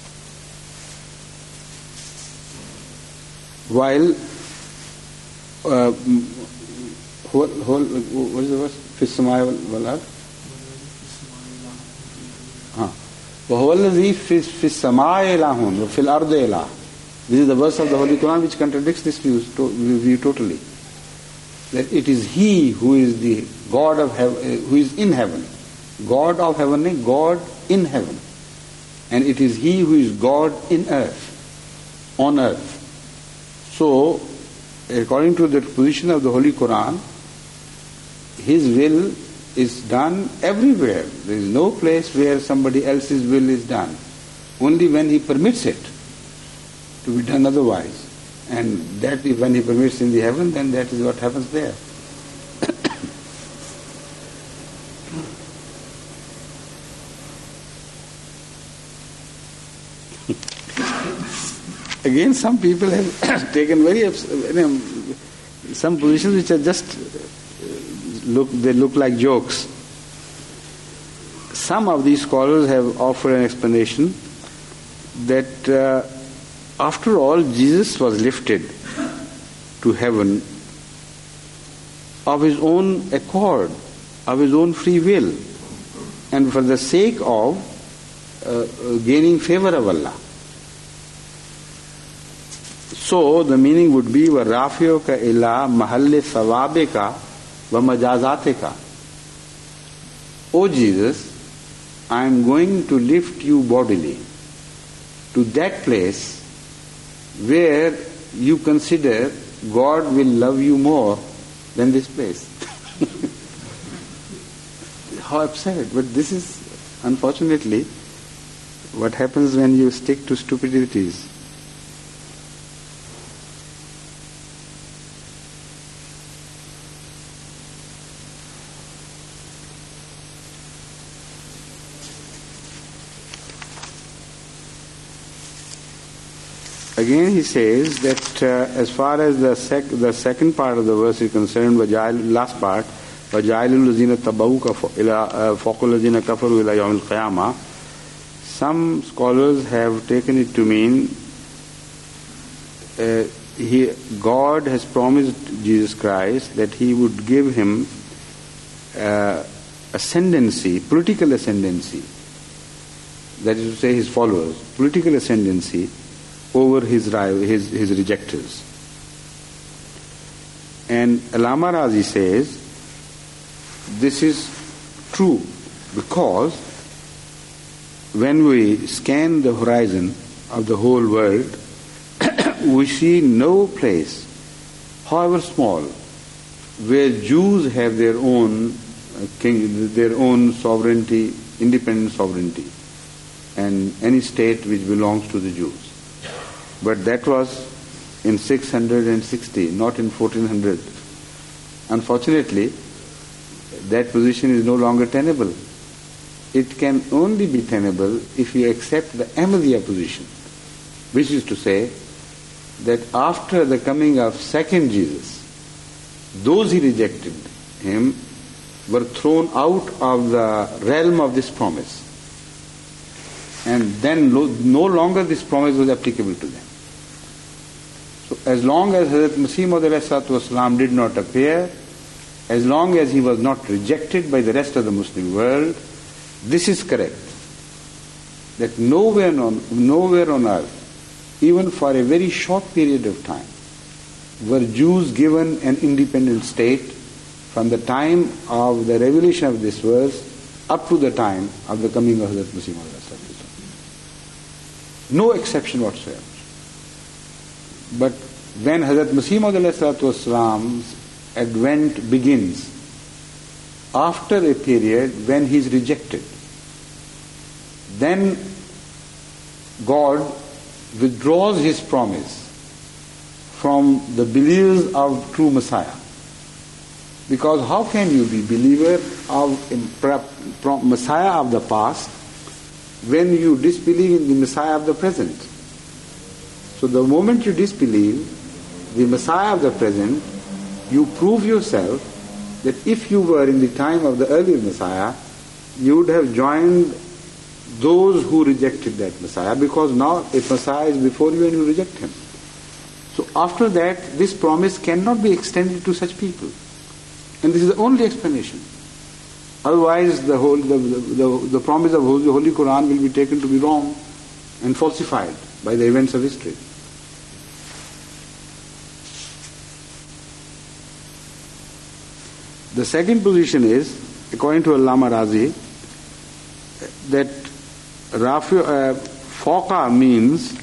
While uh, what, what is the verse? Fi samai wal ard. وَهُوَ الَّذِي فِي السَّمَاءِ إِلَهٌ وَفِي الْأَرْضِ إِلَهٌ. This is the verse of the Holy Quran which contradicts this view, view totally. That it is He who is the God of heaven, who is in heaven. God of heaven, God in heaven. And it is He who is God in earth, on earth. So, according to the position of the Holy Quran, His will is done everywhere. There is no place where somebody else's will is done. Only when He permits it to be done otherwise. And that when He permits in the heaven, then that is what happens there. Again, some people have taken very, you know, some positions which are just look, they look like jokes. Some of these scholars have offered an explanation that uh, after all, Jesus was lifted to heaven of his own accord, of his own free will, and for the sake of uh, gaining favor of Allah. So the meaning would be وَرَافِعُكَ إِلَى مَحَلِّ ثَوَابِكَ وَمَجَازَاتِكَ. O Jesus, I am going to lift you bodily to that place where you consider God will love you more than this place. How absurd. But this is, unfortunately, what happens when you stick to stupidities. Again he says that uh, as far as the sec- the second part of the verse is concerned, وَجَعَلُ last part, وَجَعَلُ الَّذِينَ تَبَعُوكَ إِلَى فَوْقَ الَّذِينَ كَفَرُوا إِلَى يَوْمِ الْقِيَامَةِ. Some scholars have taken it to mean uh, he, God has promised Jesus Christ that he would give him uh, ascendancy, political ascendancy, that is to say his followers, political ascendancy over his, his, his rejectors. And Allama Razi says this is true because when we scan the horizon of the whole world, we see no place, however small, where Jews have their own king, their own sovereignty, independent sovereignty, and any state which belongs to the Jews. But that was in six hundred sixty, not in fourteen hundred. Unfortunately, that position is no longer tenable. It can only be tenable if you accept the Ahmadiyya position, which is to say that after the coming of second Jesus, those who rejected him were thrown out of the realm of this promise. And then no longer this promise was applicable to them. So as long as Hazrat Masih Maud did not appear, as long as he was not rejected by the rest of the Muslim world, this is correct. That nowhere on, nowhere on earth, even for a very short period of time, were Jews given an independent state from the time of the revelation of this verse up to the time of the coming of Hazrat Masih Maud. No exception whatsoever. But when Hazrat Masih Maud advent begins, after a period when he is rejected, then God withdraws his promise from the believers of true Messiah. Because how can you be believer of Messiah of the past when you disbelieve in the Messiah of the present? So the moment you disbelieve the Messiah of the present, you prove yourself that if you were in the time of the earlier Messiah, you would have joined those who rejected that Messiah, because now a Messiah is before you and you reject him. So after that, this promise cannot be extended to such people. And this is the only explanation. Otherwise, the whole the, the, the promise of the Holy Quran will be taken to be wrong and falsified by the events of history. The second position is, according to Allama Razi, that Rafi, uh, Fawqa means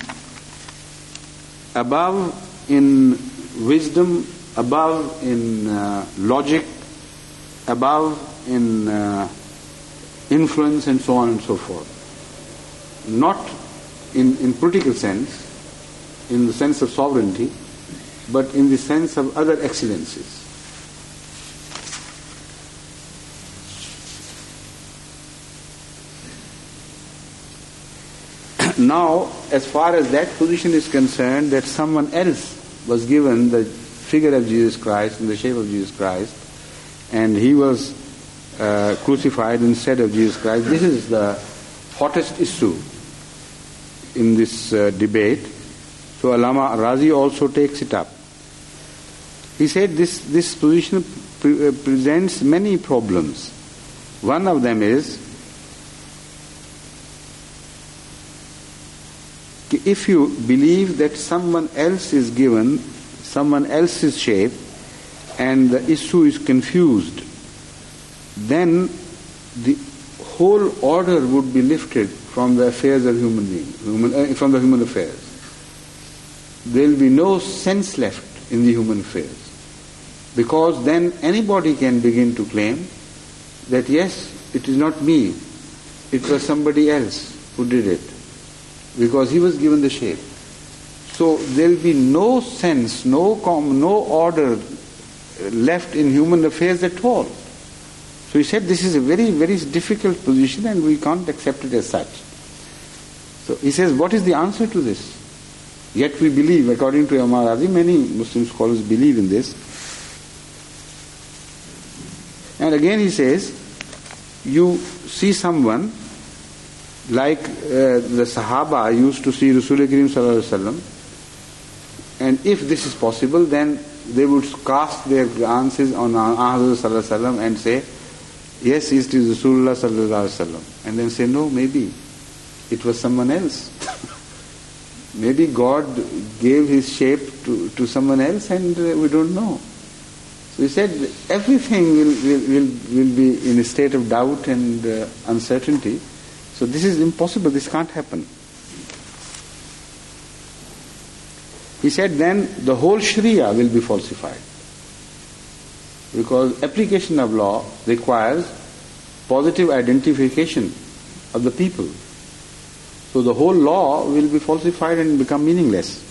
above in wisdom, above in uh, logic, above in uh, influence, and so on and so forth. Not in, in political sense, in the sense of sovereignty, but in the sense of other excellencies. now, as far as that position is concerned, that someone else was given the figure of Jesus Christ in the shape of Jesus Christ, and he was uh, crucified instead of Jesus Christ. This is the hottest issue in this uh, debate. So Allama Razi also takes it up. He said this, this position pre- uh, presents many problems. One of them is, if you believe that someone else is given someone else's shape and the issue is confused, then the whole order would be lifted from the affairs of human beings, human, uh, from the human affairs. There will be no sense left in the human affairs, because then anybody can begin to claim that yes, it is not me, it was somebody else who did it, because he was given the shape. So there will be no sense, no com- no order left in human affairs at all. So he said this is a very, very difficult position and we can't accept it as such. So he says, what is the answer to this? Yet we believe, according to Imam Razi, many Muslim scholars believe in this. And again he says, you see someone like uh, the Sahaba used to see Rasul Kareem Sallallahu Alaihi Wasallam, and if this is possible, then they would cast their glances on Ahmad Sallallahu Alaihi Wasallam and say, yes, it is Rasulullah Sallallahu Alaihi Wasallam, and then say, no, maybe it was someone else. Maybe God gave his shape to, to someone else and uh, we don't know. So he said everything will, will, will, will be in a state of doubt and uh, uncertainty. So this is impossible, this can't happen. He said then the whole Sharia will be falsified, because application of law requires positive identification of the people. So the whole law will be falsified and become meaningless.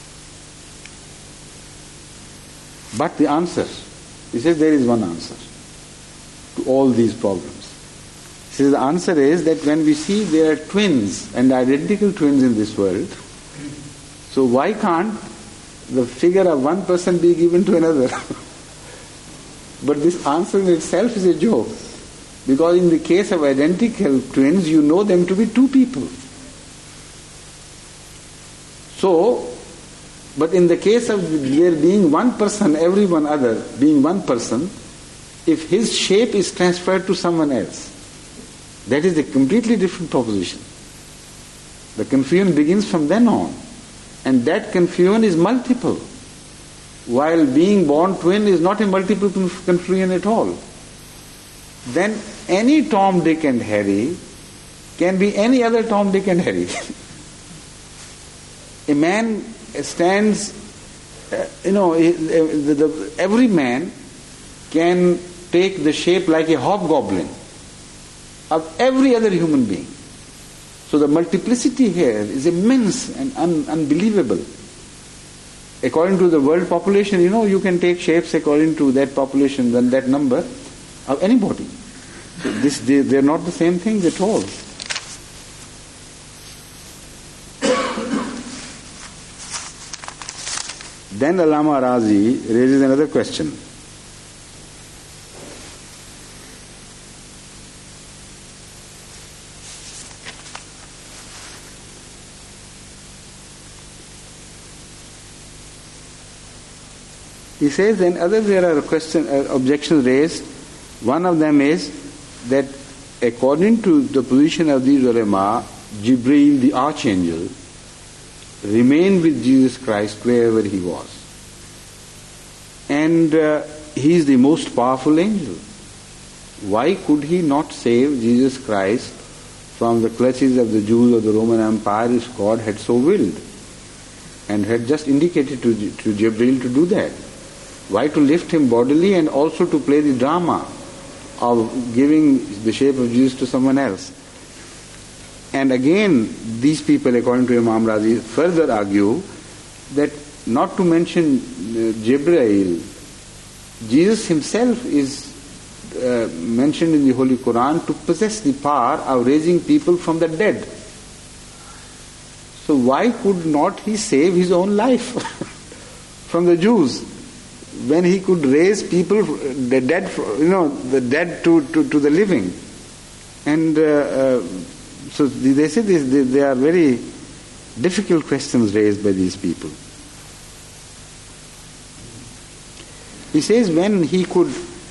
But the answer, he says there is one answer to all these problems. He says the answer is that when we see there are twins and identical twins in this world, so why can't the figure of one person be given to another? But this answer in itself is a joke, because in the case of identical twins, you know them to be two people. So, but in the case of there being one person, everyone other being one person, if his shape is transferred to someone else, that is a completely different proposition. The confusion begins from then on, and that confusion is multiple, while being born twin is not a multiple confusion at all. Then any Tom, Dick and Harry can be any other Tom, Dick and Harry. A man stands, uh, you know, the, the, every man can take the shape like a hobgoblin of every other human being. So the multiplicity here is immense and un- unbelievable. According to the world population, you know, you can take shapes according to that population and that number of anybody. So this, they, they're not the same things at all. Then Allama Razi raises another question. He says, then other there are question, uh, objections raised. One of them is that according to the position of these ulama, Jibreel, the archangel, remained with Jesus Christ wherever he was. And uh, he is the most powerful angel. Why could he not save Jesus Christ from the clutches of the Jews of the Roman Empire if God had so willed and had just indicated to, to Jibreel to do that? Why to lift him bodily and also to play the drama of giving the shape of Jesus to someone else? And again, these people, according to Imam Razi, further argue that not to mention uh, Jibreel, Jesus himself is uh, mentioned in the Holy Quran to possess the power of raising people from the dead. So why could not he save his own life from the Jews when he could raise people, the dead, you know, the dead to, to, to the living? And uh, uh, so they say this, they, they are very difficult questions raised by these people. He says when he could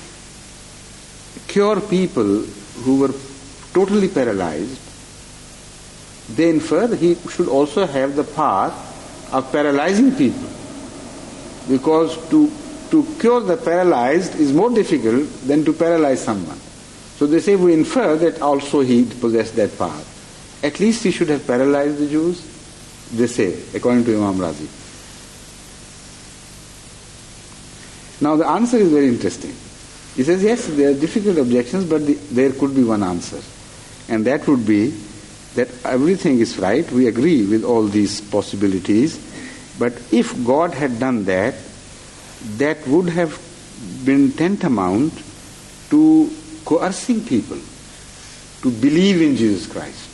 cure people who were totally paralyzed, they infer that he should also have the power of paralyzing people. Because to, to cure the paralyzed is more difficult than to paralyze someone. So they say we infer that also he possessed that power. At least he should have paralyzed the Jews, they say, according to Imam Razi. Now the answer is very interesting. He says, yes, there are difficult objections, but the, there could be one answer. And that would be that everything is right, we agree with all these possibilities, but if God had done that, that would have been tantamount to coercing people to believe in Jesus Christ.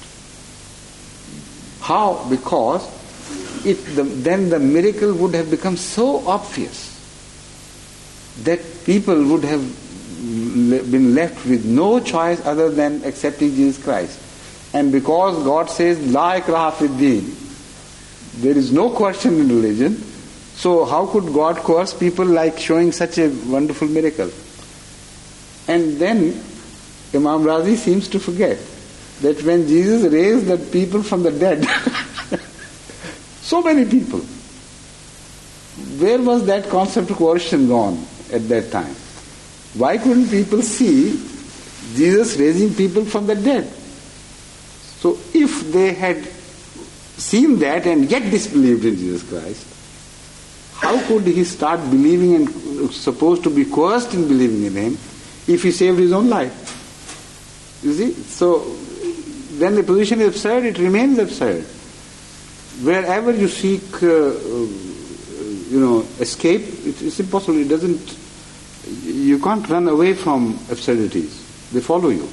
How? Because it, the, then the miracle would have become so obvious that people would have been left with no choice other than accepting Jesus Christ. And because God says, La ikraha fid deen, there is no coercion in religion, so how could God coerce people like showing such a wonderful miracle? And then Imam Razi seems to forget that when Jesus raised the people from the dead, so many people, where was that concept of coercion gone at that time? Why couldn't people see Jesus raising people from the dead? So if they had seen that and yet disbelieved in Jesus Christ, how could he start believing and supposed to be coerced in believing in him if he saved his own life? You see? So when the position is absurd, it remains absurd. Wherever you seek, uh, you know, escape, it, it's impossible. It doesn't. You can't run away from absurdities. They follow you.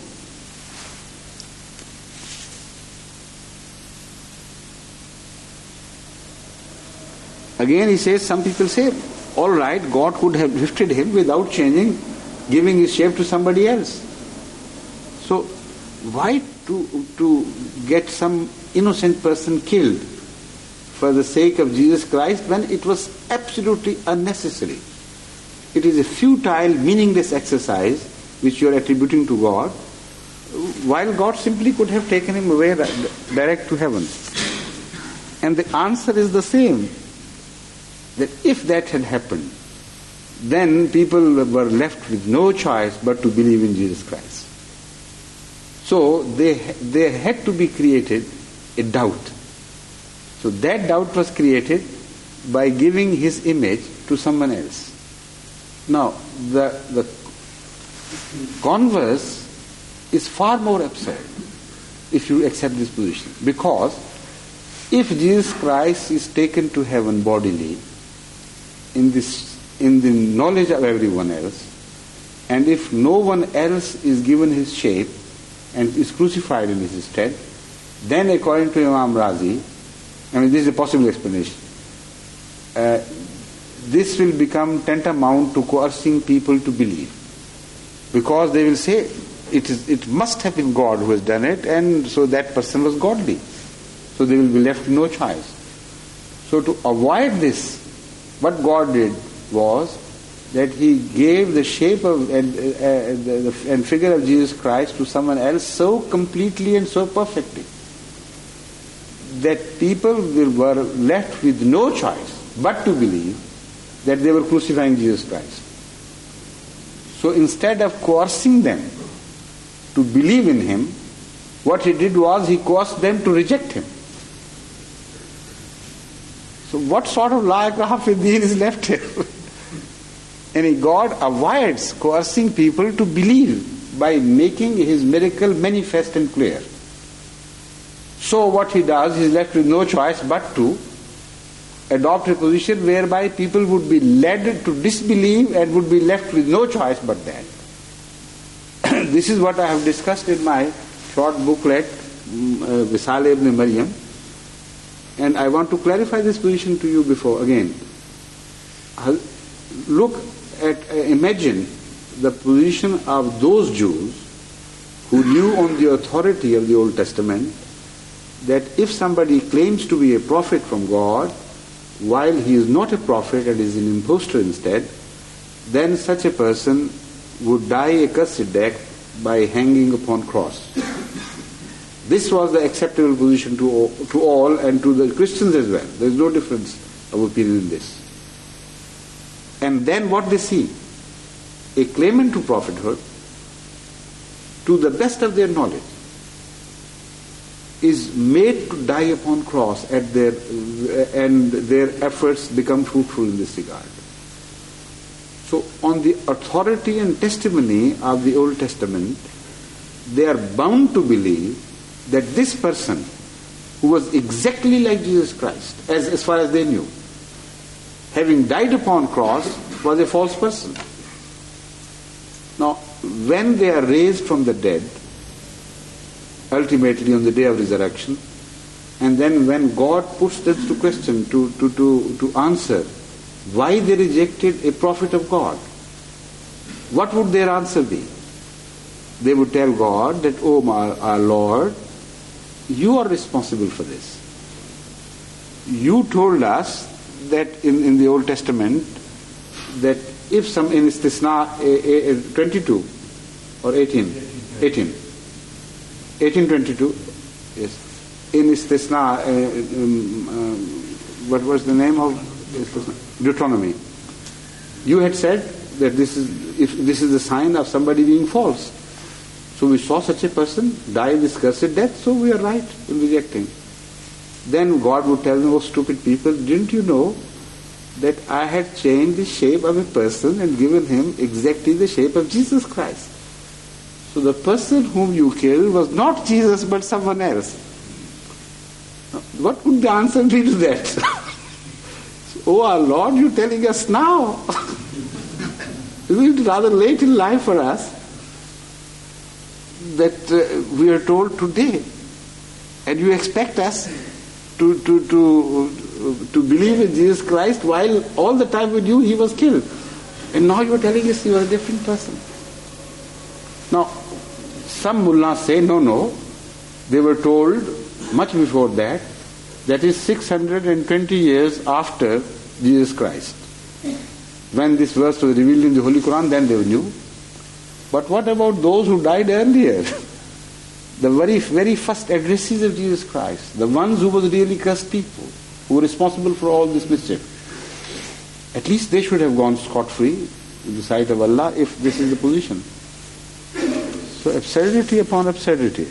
Again he says, some people say, all right, God could have lifted him without changing, giving his shape to somebody else. So why to, to get some innocent person killed for the sake of Jesus Christ when it was absolutely unnecessary? It is a futile, meaningless exercise which you are attributing to God, while God simply could have taken him away direct to heaven. And the answer is the same, that if that had happened, then people were left with no choice but to believe in Jesus Christ. So they, they had to be created a doubt. So that doubt was created by giving his image to someone else. Now, the, the converse is far more absurd if you accept this position. Because if Jesus Christ is taken to heaven bodily, in this, in the knowledge of everyone else, and if no one else is given his shape and is crucified in his stead, then according to Imam Razi, I mean this is a possible explanation, uh, this will become tantamount to coercing people to believe. Because they will say, it is, it must have been God who has done it, and so that person was godly. So they will be left with no choice. So to avoid this, what God did was that he gave the shape of and, uh, the, the, and figure of Jesus Christ to someone else so completely and so perfectly that people were left with no choice but to believe that they were crucifying Jesus Christ. So instead of coercing them to believe in him, what he did was he coerced them to reject him. So what sort of la ikraha fid deen is left here? And God avoids coercing people to believe by making his miracle manifest and clear. So what he does, he is left with no choice but to adopt a position whereby people would be led to disbelieve and would be left with no choice but that. This is what I have discussed in my short booklet, uh, Wisal ibn Maryam. And I want to clarify this position to you before again. Look at, uh, imagine the position of those Jews who knew on the authority of the Old Testament that if somebody claims to be a prophet from God while he is not a prophet and is an impostor instead, then such a person would die a cursed death by hanging upon cross. This was the acceptable position to all, to all and to the Christians as well. There is no difference of opinion in this. And then what they see? A claimant to prophethood, to the best of their knowledge, is made to die upon cross at their, and their efforts become fruitful in this regard. So on the authority and testimony of the Old Testament, they are bound to believe that this person, who was exactly like Jesus Christ, as, as far as they knew, having died upon cross, was a false person. Now, when they are raised from the dead, ultimately on the day of resurrection, and then when God puts them to question, to, to, to, to answer why they rejected a prophet of God, what would their answer be? They would tell God that, oh my, our Lord, you are responsible for this. You told us that in, in the Old Testament that if some in Istisna twenty-two or eighteen, eighteen, eighteen twenty-two, yes, in Istisna, uh, um, uh, what was the name of Istisna? Deuteronomy. You had said that this is if this is the sign of somebody being false. So we saw such a person die this cursed death, so we are right in rejecting. Then God would tell them, oh stupid people, didn't you know that I had changed the shape of a person and given him exactly the shape of Jesus Christ? So the person whom you killed was not Jesus but someone else. What would the answer be to that? Oh our Lord, you're telling us now. Isn't it rather late in life for us that uh, we are told today, and you expect us to to to to believe in Jesus Christ while all the time we knew he was killed, and now you are telling us he was a different person. Now, some mullahs say no, no. They were told much before that. That is six hundred twenty years after Jesus Christ. When this verse was revealed in the Holy Quran, then they knew. But what about those who died earlier? The very, very first addressees of Jesus Christ, the ones who was really cursed people, who were responsible for all this mischief. At least they should have gone scot-free in the sight of Allah if this is the position. So absurdity upon absurdity.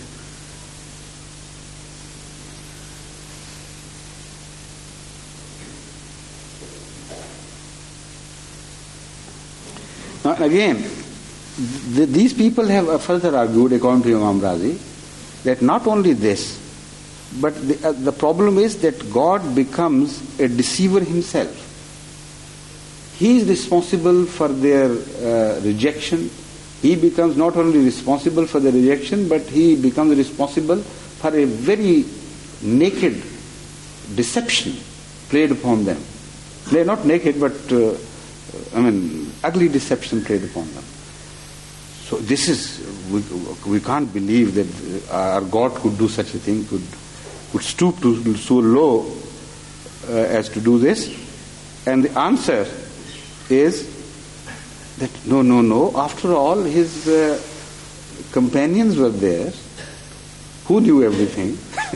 Now again, th- these people have further argued, according to Imam Razi, that not only this, but the, uh, the problem is that God becomes a deceiver himself. He is responsible for their uh, rejection. He becomes not only responsible for the rejection, but he becomes responsible for a very naked deception played upon them. They are not naked, but uh, I mean, ugly deception played upon them. So this is, we, we can't believe that our God could do such a thing, could could stoop to so low uh, as to do this. And the answer is that no, no, no. After all, his uh, companions were there who knew everything.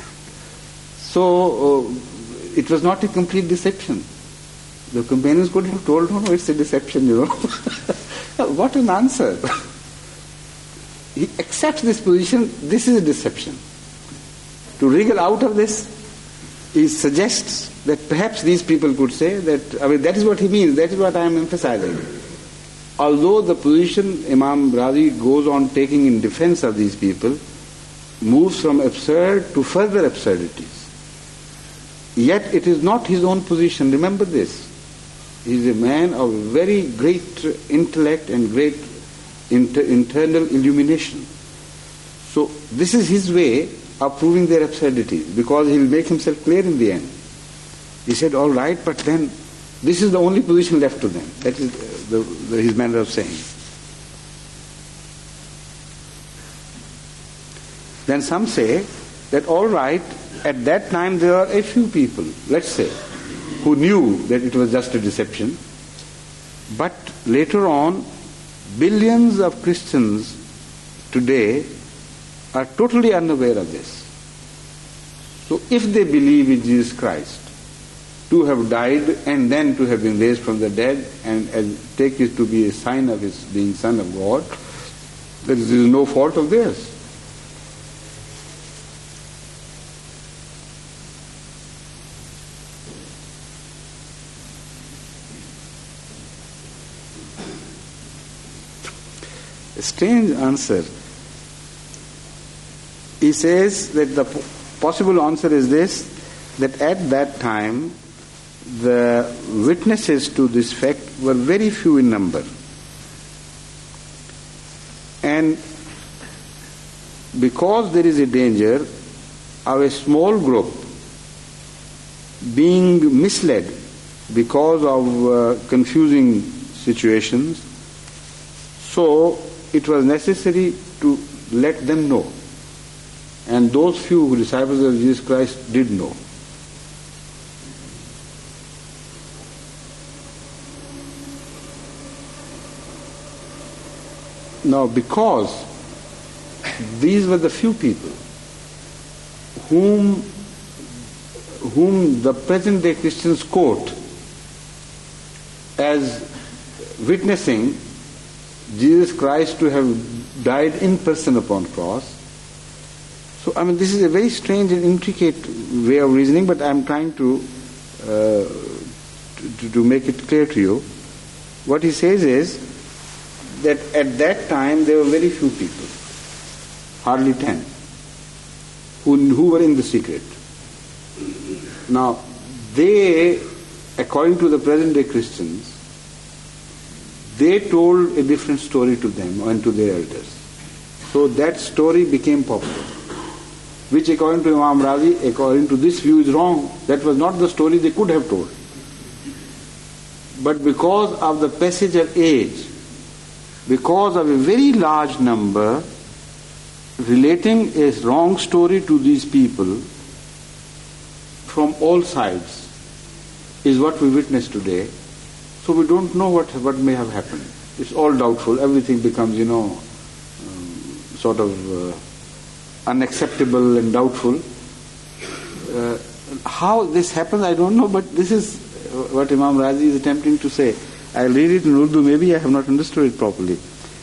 So uh, it was not a complete deception. The companions could have told, no, no, it's a deception, you know. What an answer. He accepts this position, this is a deception. To wriggle out of this, he suggests that perhaps these people could say that, I mean, that is what he means, that is what I am emphasizing. Although the position Imam Razi goes on taking in defense of these people moves from absurd to further absurdities, yet it is not his own position. Remember this. He is a man of very great intellect and great inter- internal illumination. So this is his way of proving their absurdities, because he will make himself clear in the end. He said, all right, but then this is the only position left to them. That is the, the, his manner of saying. Then some say that all right, at that time there are a few people, let's say, who knew that it was just a deception, but later on billions of Christians today are totally unaware of this. So if they believe in Jesus Christ, to have died and then to have been raised from the dead and as take it to be a sign of his being Son of God, there is no fault of theirs. A strange answer. He says that the possible answer is this, that at that time the witnesses to this fact were very few in number. And because there is a danger of a small group being misled because of uh, confusing situations, so it was necessary to let them know. And those few disciples of Jesus Christ did know. Now, because these were the few people whom whom the present day Christians quote as witnessing Jesus Christ to have died in person upon cross. So, I mean, this is a very strange and intricate way of reasoning, but I'm trying to, uh, to, to make it clear to you. What he says is that at that time there were very few people, hardly ten, who, who were in the secret. Now, they, according to the present day Christians, they told a different story to them and to their elders. So that story became popular, which according to Imam Razi, according to this view, is wrong. That was not the story they could have told. But because of the passage of age, because of a very large number relating a wrong story to these people from all sides, is what we witness today. So we don't know what what may have happened. It's all doubtful. Everything becomes, you know, um, sort of uh, unacceptable and doubtful. Uh, how this happens, I don't know, but this is what Imam Razi is attempting to say. I'll read it in Urdu, maybe I have not understood it properly.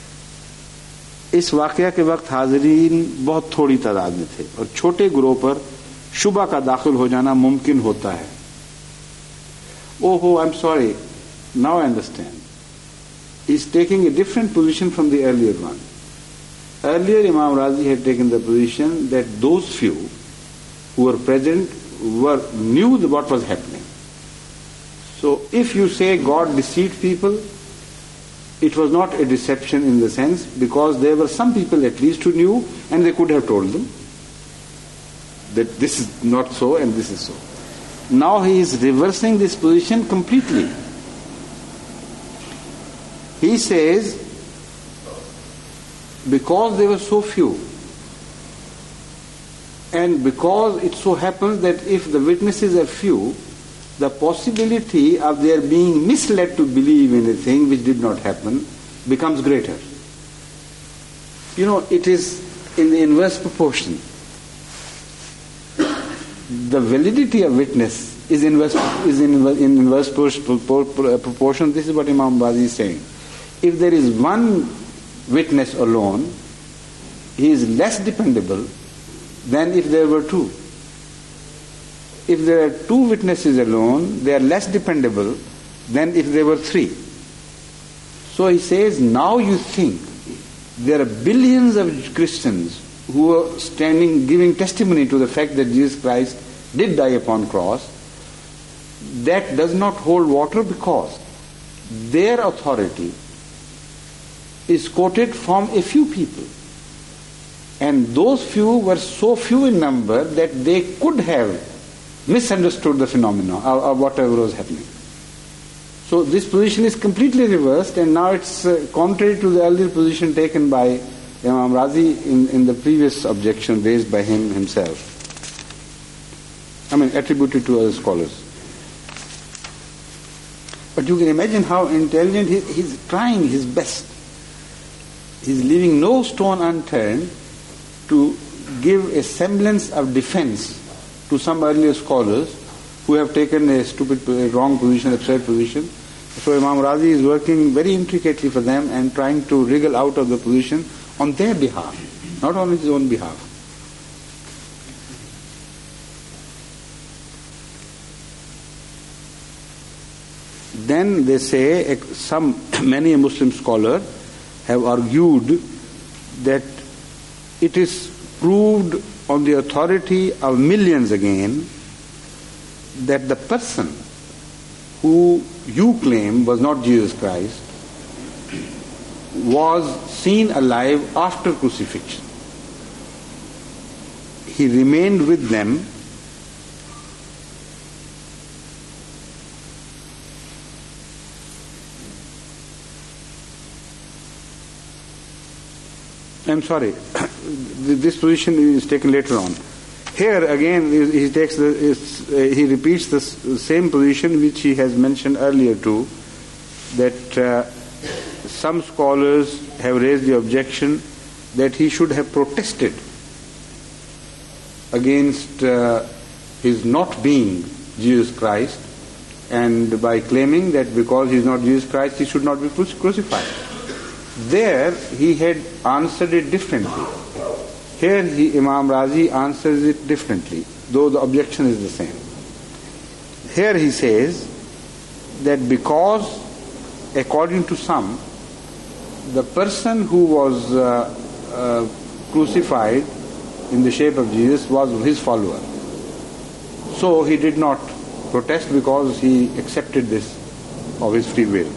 इस वाकया के वक्त हाजिरीन बहुत थोड़ी तादाद में थे और छोटे ग्रोह पर शुबा का दाखिल हो जाना मुमकिन होता है. Oh, I'm sorry. Now I understand. He's taking a different position from the earlier one. Earlier Imam Razi had taken the position that those few who were present were knew what was happening. So if you say God deceived people, it was not a deception in the sense, because there were some people at least who knew and they could have told them that this is not so and this is so. Now he is reversing this position completely. He says, because there were so few, and because it so happens that if the witnesses are few, the possibility of their being misled to believe in a thing which did not happen becomes greater. You know, it is in the inverse proportion. The validity of witness is inverse, is in, in inverse proportion. This is what Imam Razi is saying. If there is one witness alone, he is less dependable than if there were two. If there are two witnesses alone, they are less dependable than if there were three. So he says, now you think there are billions of Christians who are standing, giving testimony to the fact that Jesus Christ did die upon cross. That does not hold water because their authority is quoted from a few people. And those few were so few in number that they could have misunderstood the phenomena or, or whatever was happening. So this position is completely reversed, and now it's uh, contrary to the earlier position taken by Imam Razi in, in the previous objection raised by him himself. I mean, attributed to other scholars. But you can imagine how intelligent he, he's trying his best. He's leaving no stone unturned to give a semblance of defense to some earlier scholars who have taken a stupid, a wrong position, absurd position. So Imam Razi is working very intricately for them and trying to wriggle out of the position on their behalf, not on his own behalf. Then they say, some many a Muslim scholar have argued that it is proved on the authority of millions again that the person who you claim was not Jesus Christ was seen alive after crucifixion. He remained with them I'm sorry, this position is taken later on. Here again, he takes the, he repeats the same position which he has mentioned earlier too, that uh, some scholars have raised the objection that he should have protested against uh, his not being Jesus Christ, and by claiming that because he is not Jesus Christ, he should not be crucified. There he had answered it differently. Here he, Imam Razi answers it differently, though the objection is the same. Here he says that because, according to some, the person who was uh, uh, crucified in the shape of Jesus was his follower. So he did not protest because he accepted this of his free will.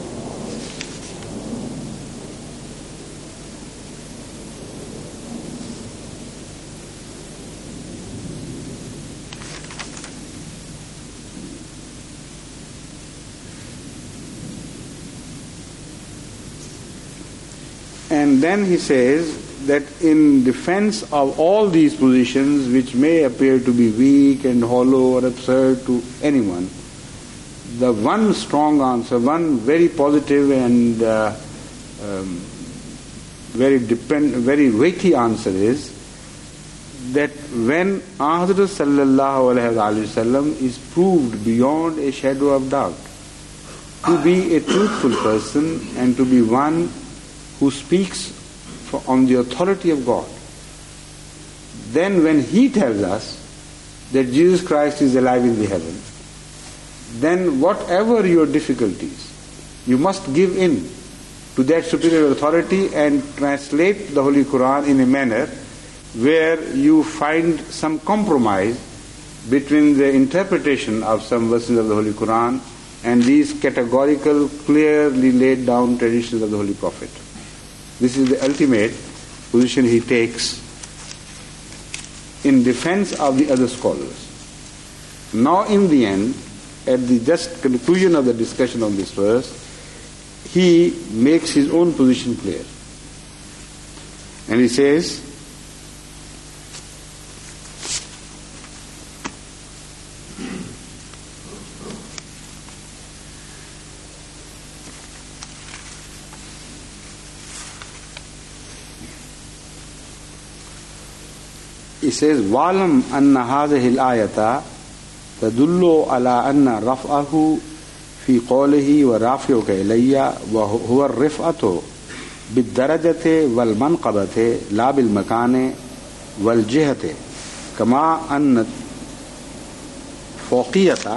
And then he says that in defense of all these positions, which may appear to be weak and hollow or absurd to anyone, the one strong answer, one very positive and uh, um, very depend, very weighty answer is that when Hazrat sallallahu alaihi wasallam is proved beyond a shadow of doubt to be a truthful person and to be one who speaks for, on the authority of God, then when he tells us that Jesus Christ is alive in the heaven, then whatever your difficulties, you must give in to that superior authority and translate the Holy Quran in a manner where you find some compromise between the interpretation of some verses of the Holy Quran and these categorical, clearly laid down traditions of the Holy Prophet. This is the ultimate position he takes in defense of the other scholars. Now in the end, at the just conclusion of the discussion on this verse, he makes his own position clear. And he says, he says, وَعْلَمْ أَنَّ هَذِهِ الْآيَةَ تَدُلُّ عَلَىٰ أَنَّ رَفْعَهُ فِي قَوْلِهِ وَرَافِعُكَ إِلَيَّ وَهُوَ الرِّفْعَةُ بِالدَّرَجَةِ وَالْمَنْقَبَةِ لَا بِالْمَكَانِ وَالْجِهَةِ كَمَا أَنَّ الْفَوْقِيَّةَ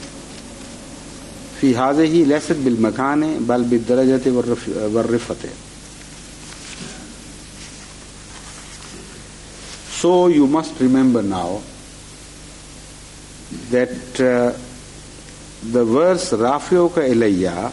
فِي هَذِهِ لَيْسَتْ بِالْمَكَانِ بَلْ بِالدَّرَجَةِ وَالرِّفْعَةِ. So you must remember now that uh, the verse Rafiuka Ilayya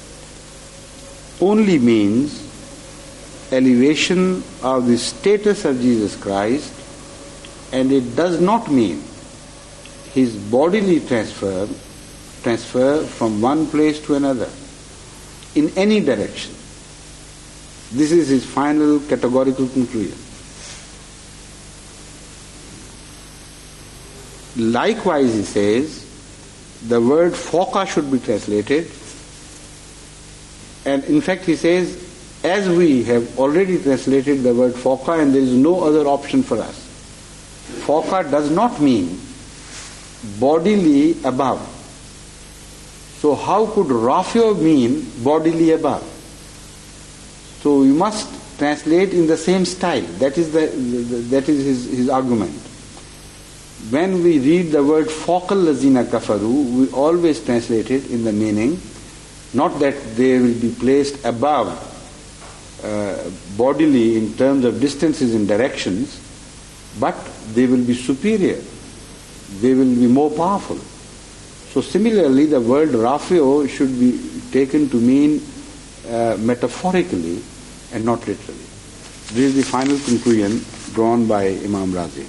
only means elevation of the status of Jesus Christ, and it does not mean his bodily transfer, transfer from one place to another, in any direction. This is his final categorical conclusion. Likewise, he says, the word foka should be translated, and in fact he says, as we have already translated the word foka and there is no other option for us. Foka does not mean bodily above. So how could rafio mean bodily above? So you must translate in the same style. That is the, the that is his, his argument. When we read the word fokal lazina kafaru, we always translate it in the meaning, not that they will be placed above uh, bodily in terms of distances and directions, but they will be superior. They will be more powerful. So similarly, the word rafio should be taken to mean uh, metaphorically and not literally. This is the final conclusion drawn by Imam Razi.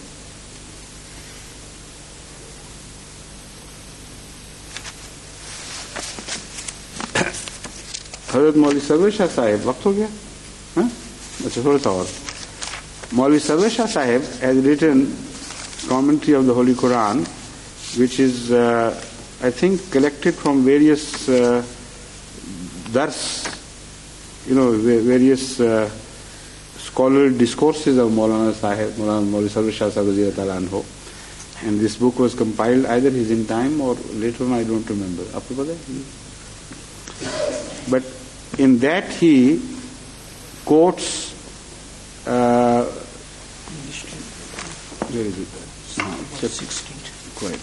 हजरत मौलवी server Shah साहेब, वक्त हो गया? हाँ? अच्छा, थोड़ा सा और. Maulvi Sarwar Shah Sahib has written commentary of the Holy Quran, which is, uh, I think, collected from various uh, dars, you know, various uh, scholarly discourses of Maulana Sahib, Maulana Maulvi Sarwar Shah Sahib, and this book was compiled either he's in time or later on, I don't remember. Aapko pata hai? But in that he quotes Uh, where is it? No, sixteen. Quite.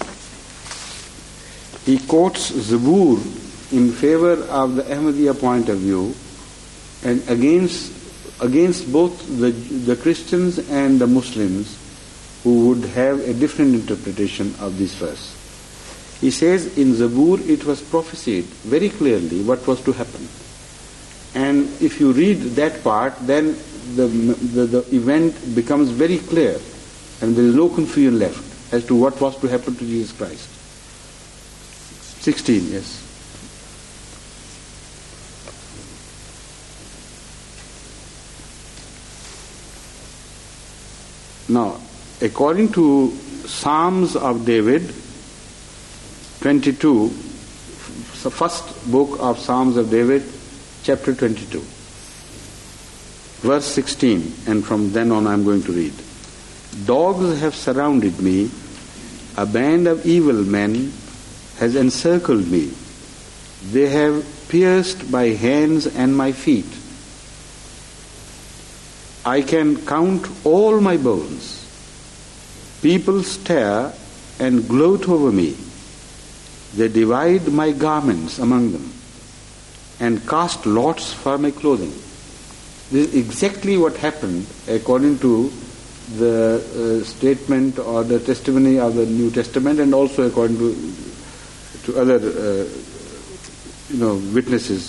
He quotes Zabur in favor of the Ahmadiyya point of view and against against both the the Christians and the Muslims who would have a different interpretation of this verse. He says in Zabur it was prophesied very clearly what was to happen. And if you read that part, then the, the, the event becomes very clear and there is no confusion left as to what was to happen to Jesus Christ. sixteen, yes. Now, according to Psalms of David, twenty-two, the first book of Psalms of David, chapter twenty-two, verse sixteen, and from then on I am going to read. Dogs have surrounded me, a band of evil men has encircled me. They have pierced my hands and my feet. I can count all my bones. People stare and gloat over me. They divide my garments among them and cast lots for my clothing. This is exactly what happened according to the uh, statement or the testimony of the New Testament, and also according to to other uh, you know witnesses.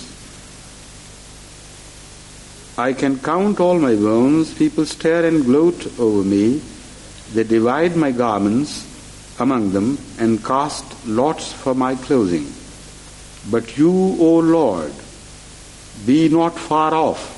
I can count all my bones. People stare and gloat over me. They divide my garments among them and cast lots for my clothing. But you, O Lord, be not far off.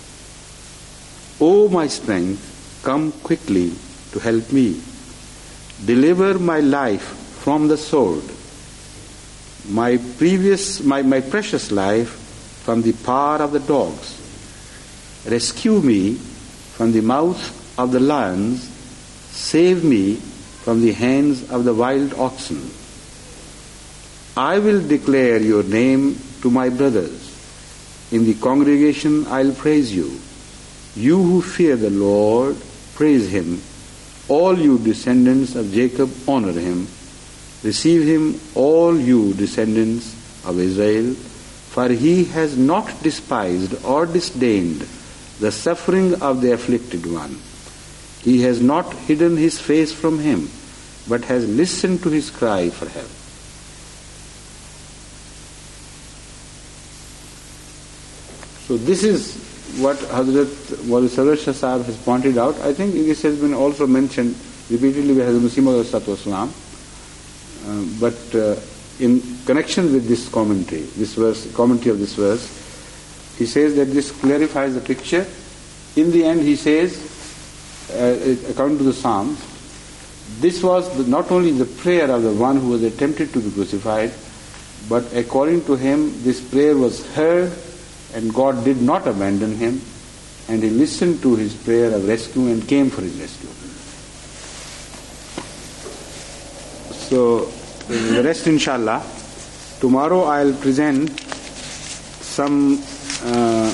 O my strength, come quickly to help me. Deliver my life from the sword, my previous, my, my precious life from the power of the dogs. Rescue me from the mouth of the lions. Save me from the hands of the wild oxen. I will declare your name to my brothers. In the congregation I'll praise you. You who fear the Lord, praise him. All you descendants of Jacob, honor him. Receive him, all you descendants of Israel, for he has not despised or disdained the suffering of the afflicted one. He has not hidden his face from him, but has listened to his cry for help. So this is what Hazrat Maulvi Sarwar Shah Sahib has pointed out. I think this has been also mentioned repeatedly by Hazrat Masih Maud As-Satu Wasalam. Uh, but uh, in connection with this commentary, this verse, commentary of this verse, he says that this clarifies the picture. In the end, he says, uh, according to the Psalms, this was the, not only the prayer of the one who was attempted to be crucified, but according to him, this prayer was heard, and God did not abandon him, and he listened to his prayer of rescue and came for his rescue. So, the rest inshallah. Tomorrow I'll present some uh,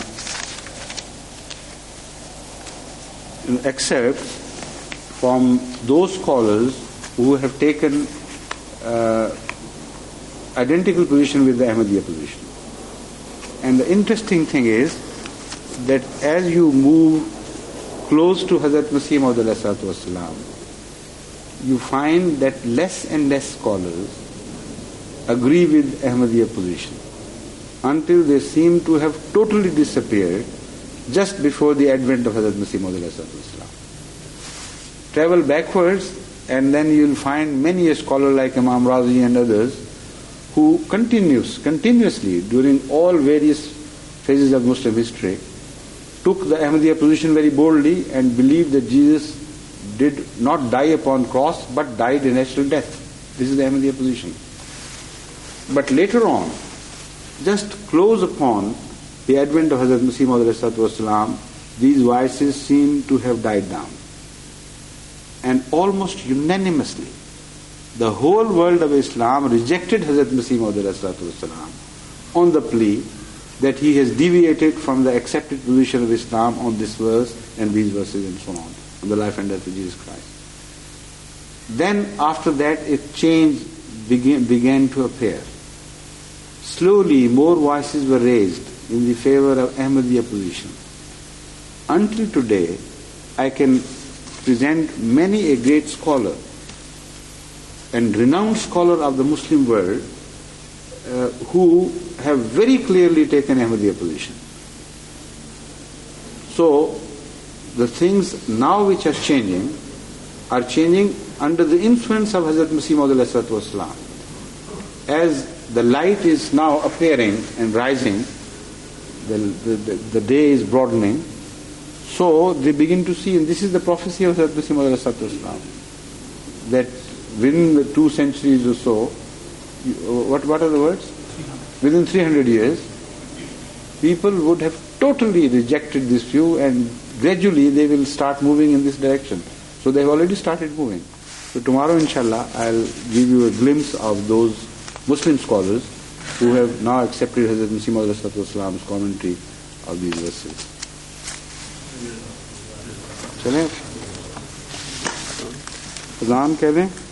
excerpts from those scholars who have taken uh, identical position with the Ahmadiyya position. And the interesting thing is that as you move close to Hazrat Masih Maud alayhi salatu wassalam, you find that less and less scholars agree with Ahmadiyya position until they seem to have totally disappeared just before the advent of Hazrat Masih Maud alayhi salatu wassalam. Travel backwards and then you'll find many a scholar like Imam Razi and others who continues, continuously during all various phases of Muslim history took the Ahmadiyya position very boldly and believed that Jesus did not die upon cross but died a natural death. This is the Ahmadiyya position. But later on, just close upon the advent of Hazrat Masih Maud alayhi salatu wassalam, these voices seem to have died down. And almost unanimously, the whole world of Islam rejected Hazrat Masih Maud alayhi salatu wassalam on the plea that he has deviated from the accepted position of Islam on this verse and these verses and so on, on the life and death of Jesus Christ. Then after that a change began, began to appear. Slowly more voices were raised in the favor of Ahmadiyya position. Until today, I can present many a great scholar and renowned scholar of the Muslim world uh, who have very clearly taken Ahmadiyya position. So, the things now which are changing are changing under the influence of Hazrat Masih Maud alayhi salatu wassalam. As the light is now appearing and rising, the, the, the, the day is broadening, so they begin to see, and this is the prophecy of Hazrat Masih Maud alayhi salatu wassalam, that within the two centuries or so, what, what are the words? Within three hundred years, people would have totally rejected this view and gradually they will start moving in this direction. So they have already started moving. So tomorrow, inshallah, I'll give you a glimpse of those Muslim scholars who have now accepted Hazrat Masih Maud alayhi salatu wassalam's commentary of these verses. चलें, अज़ान कह दें.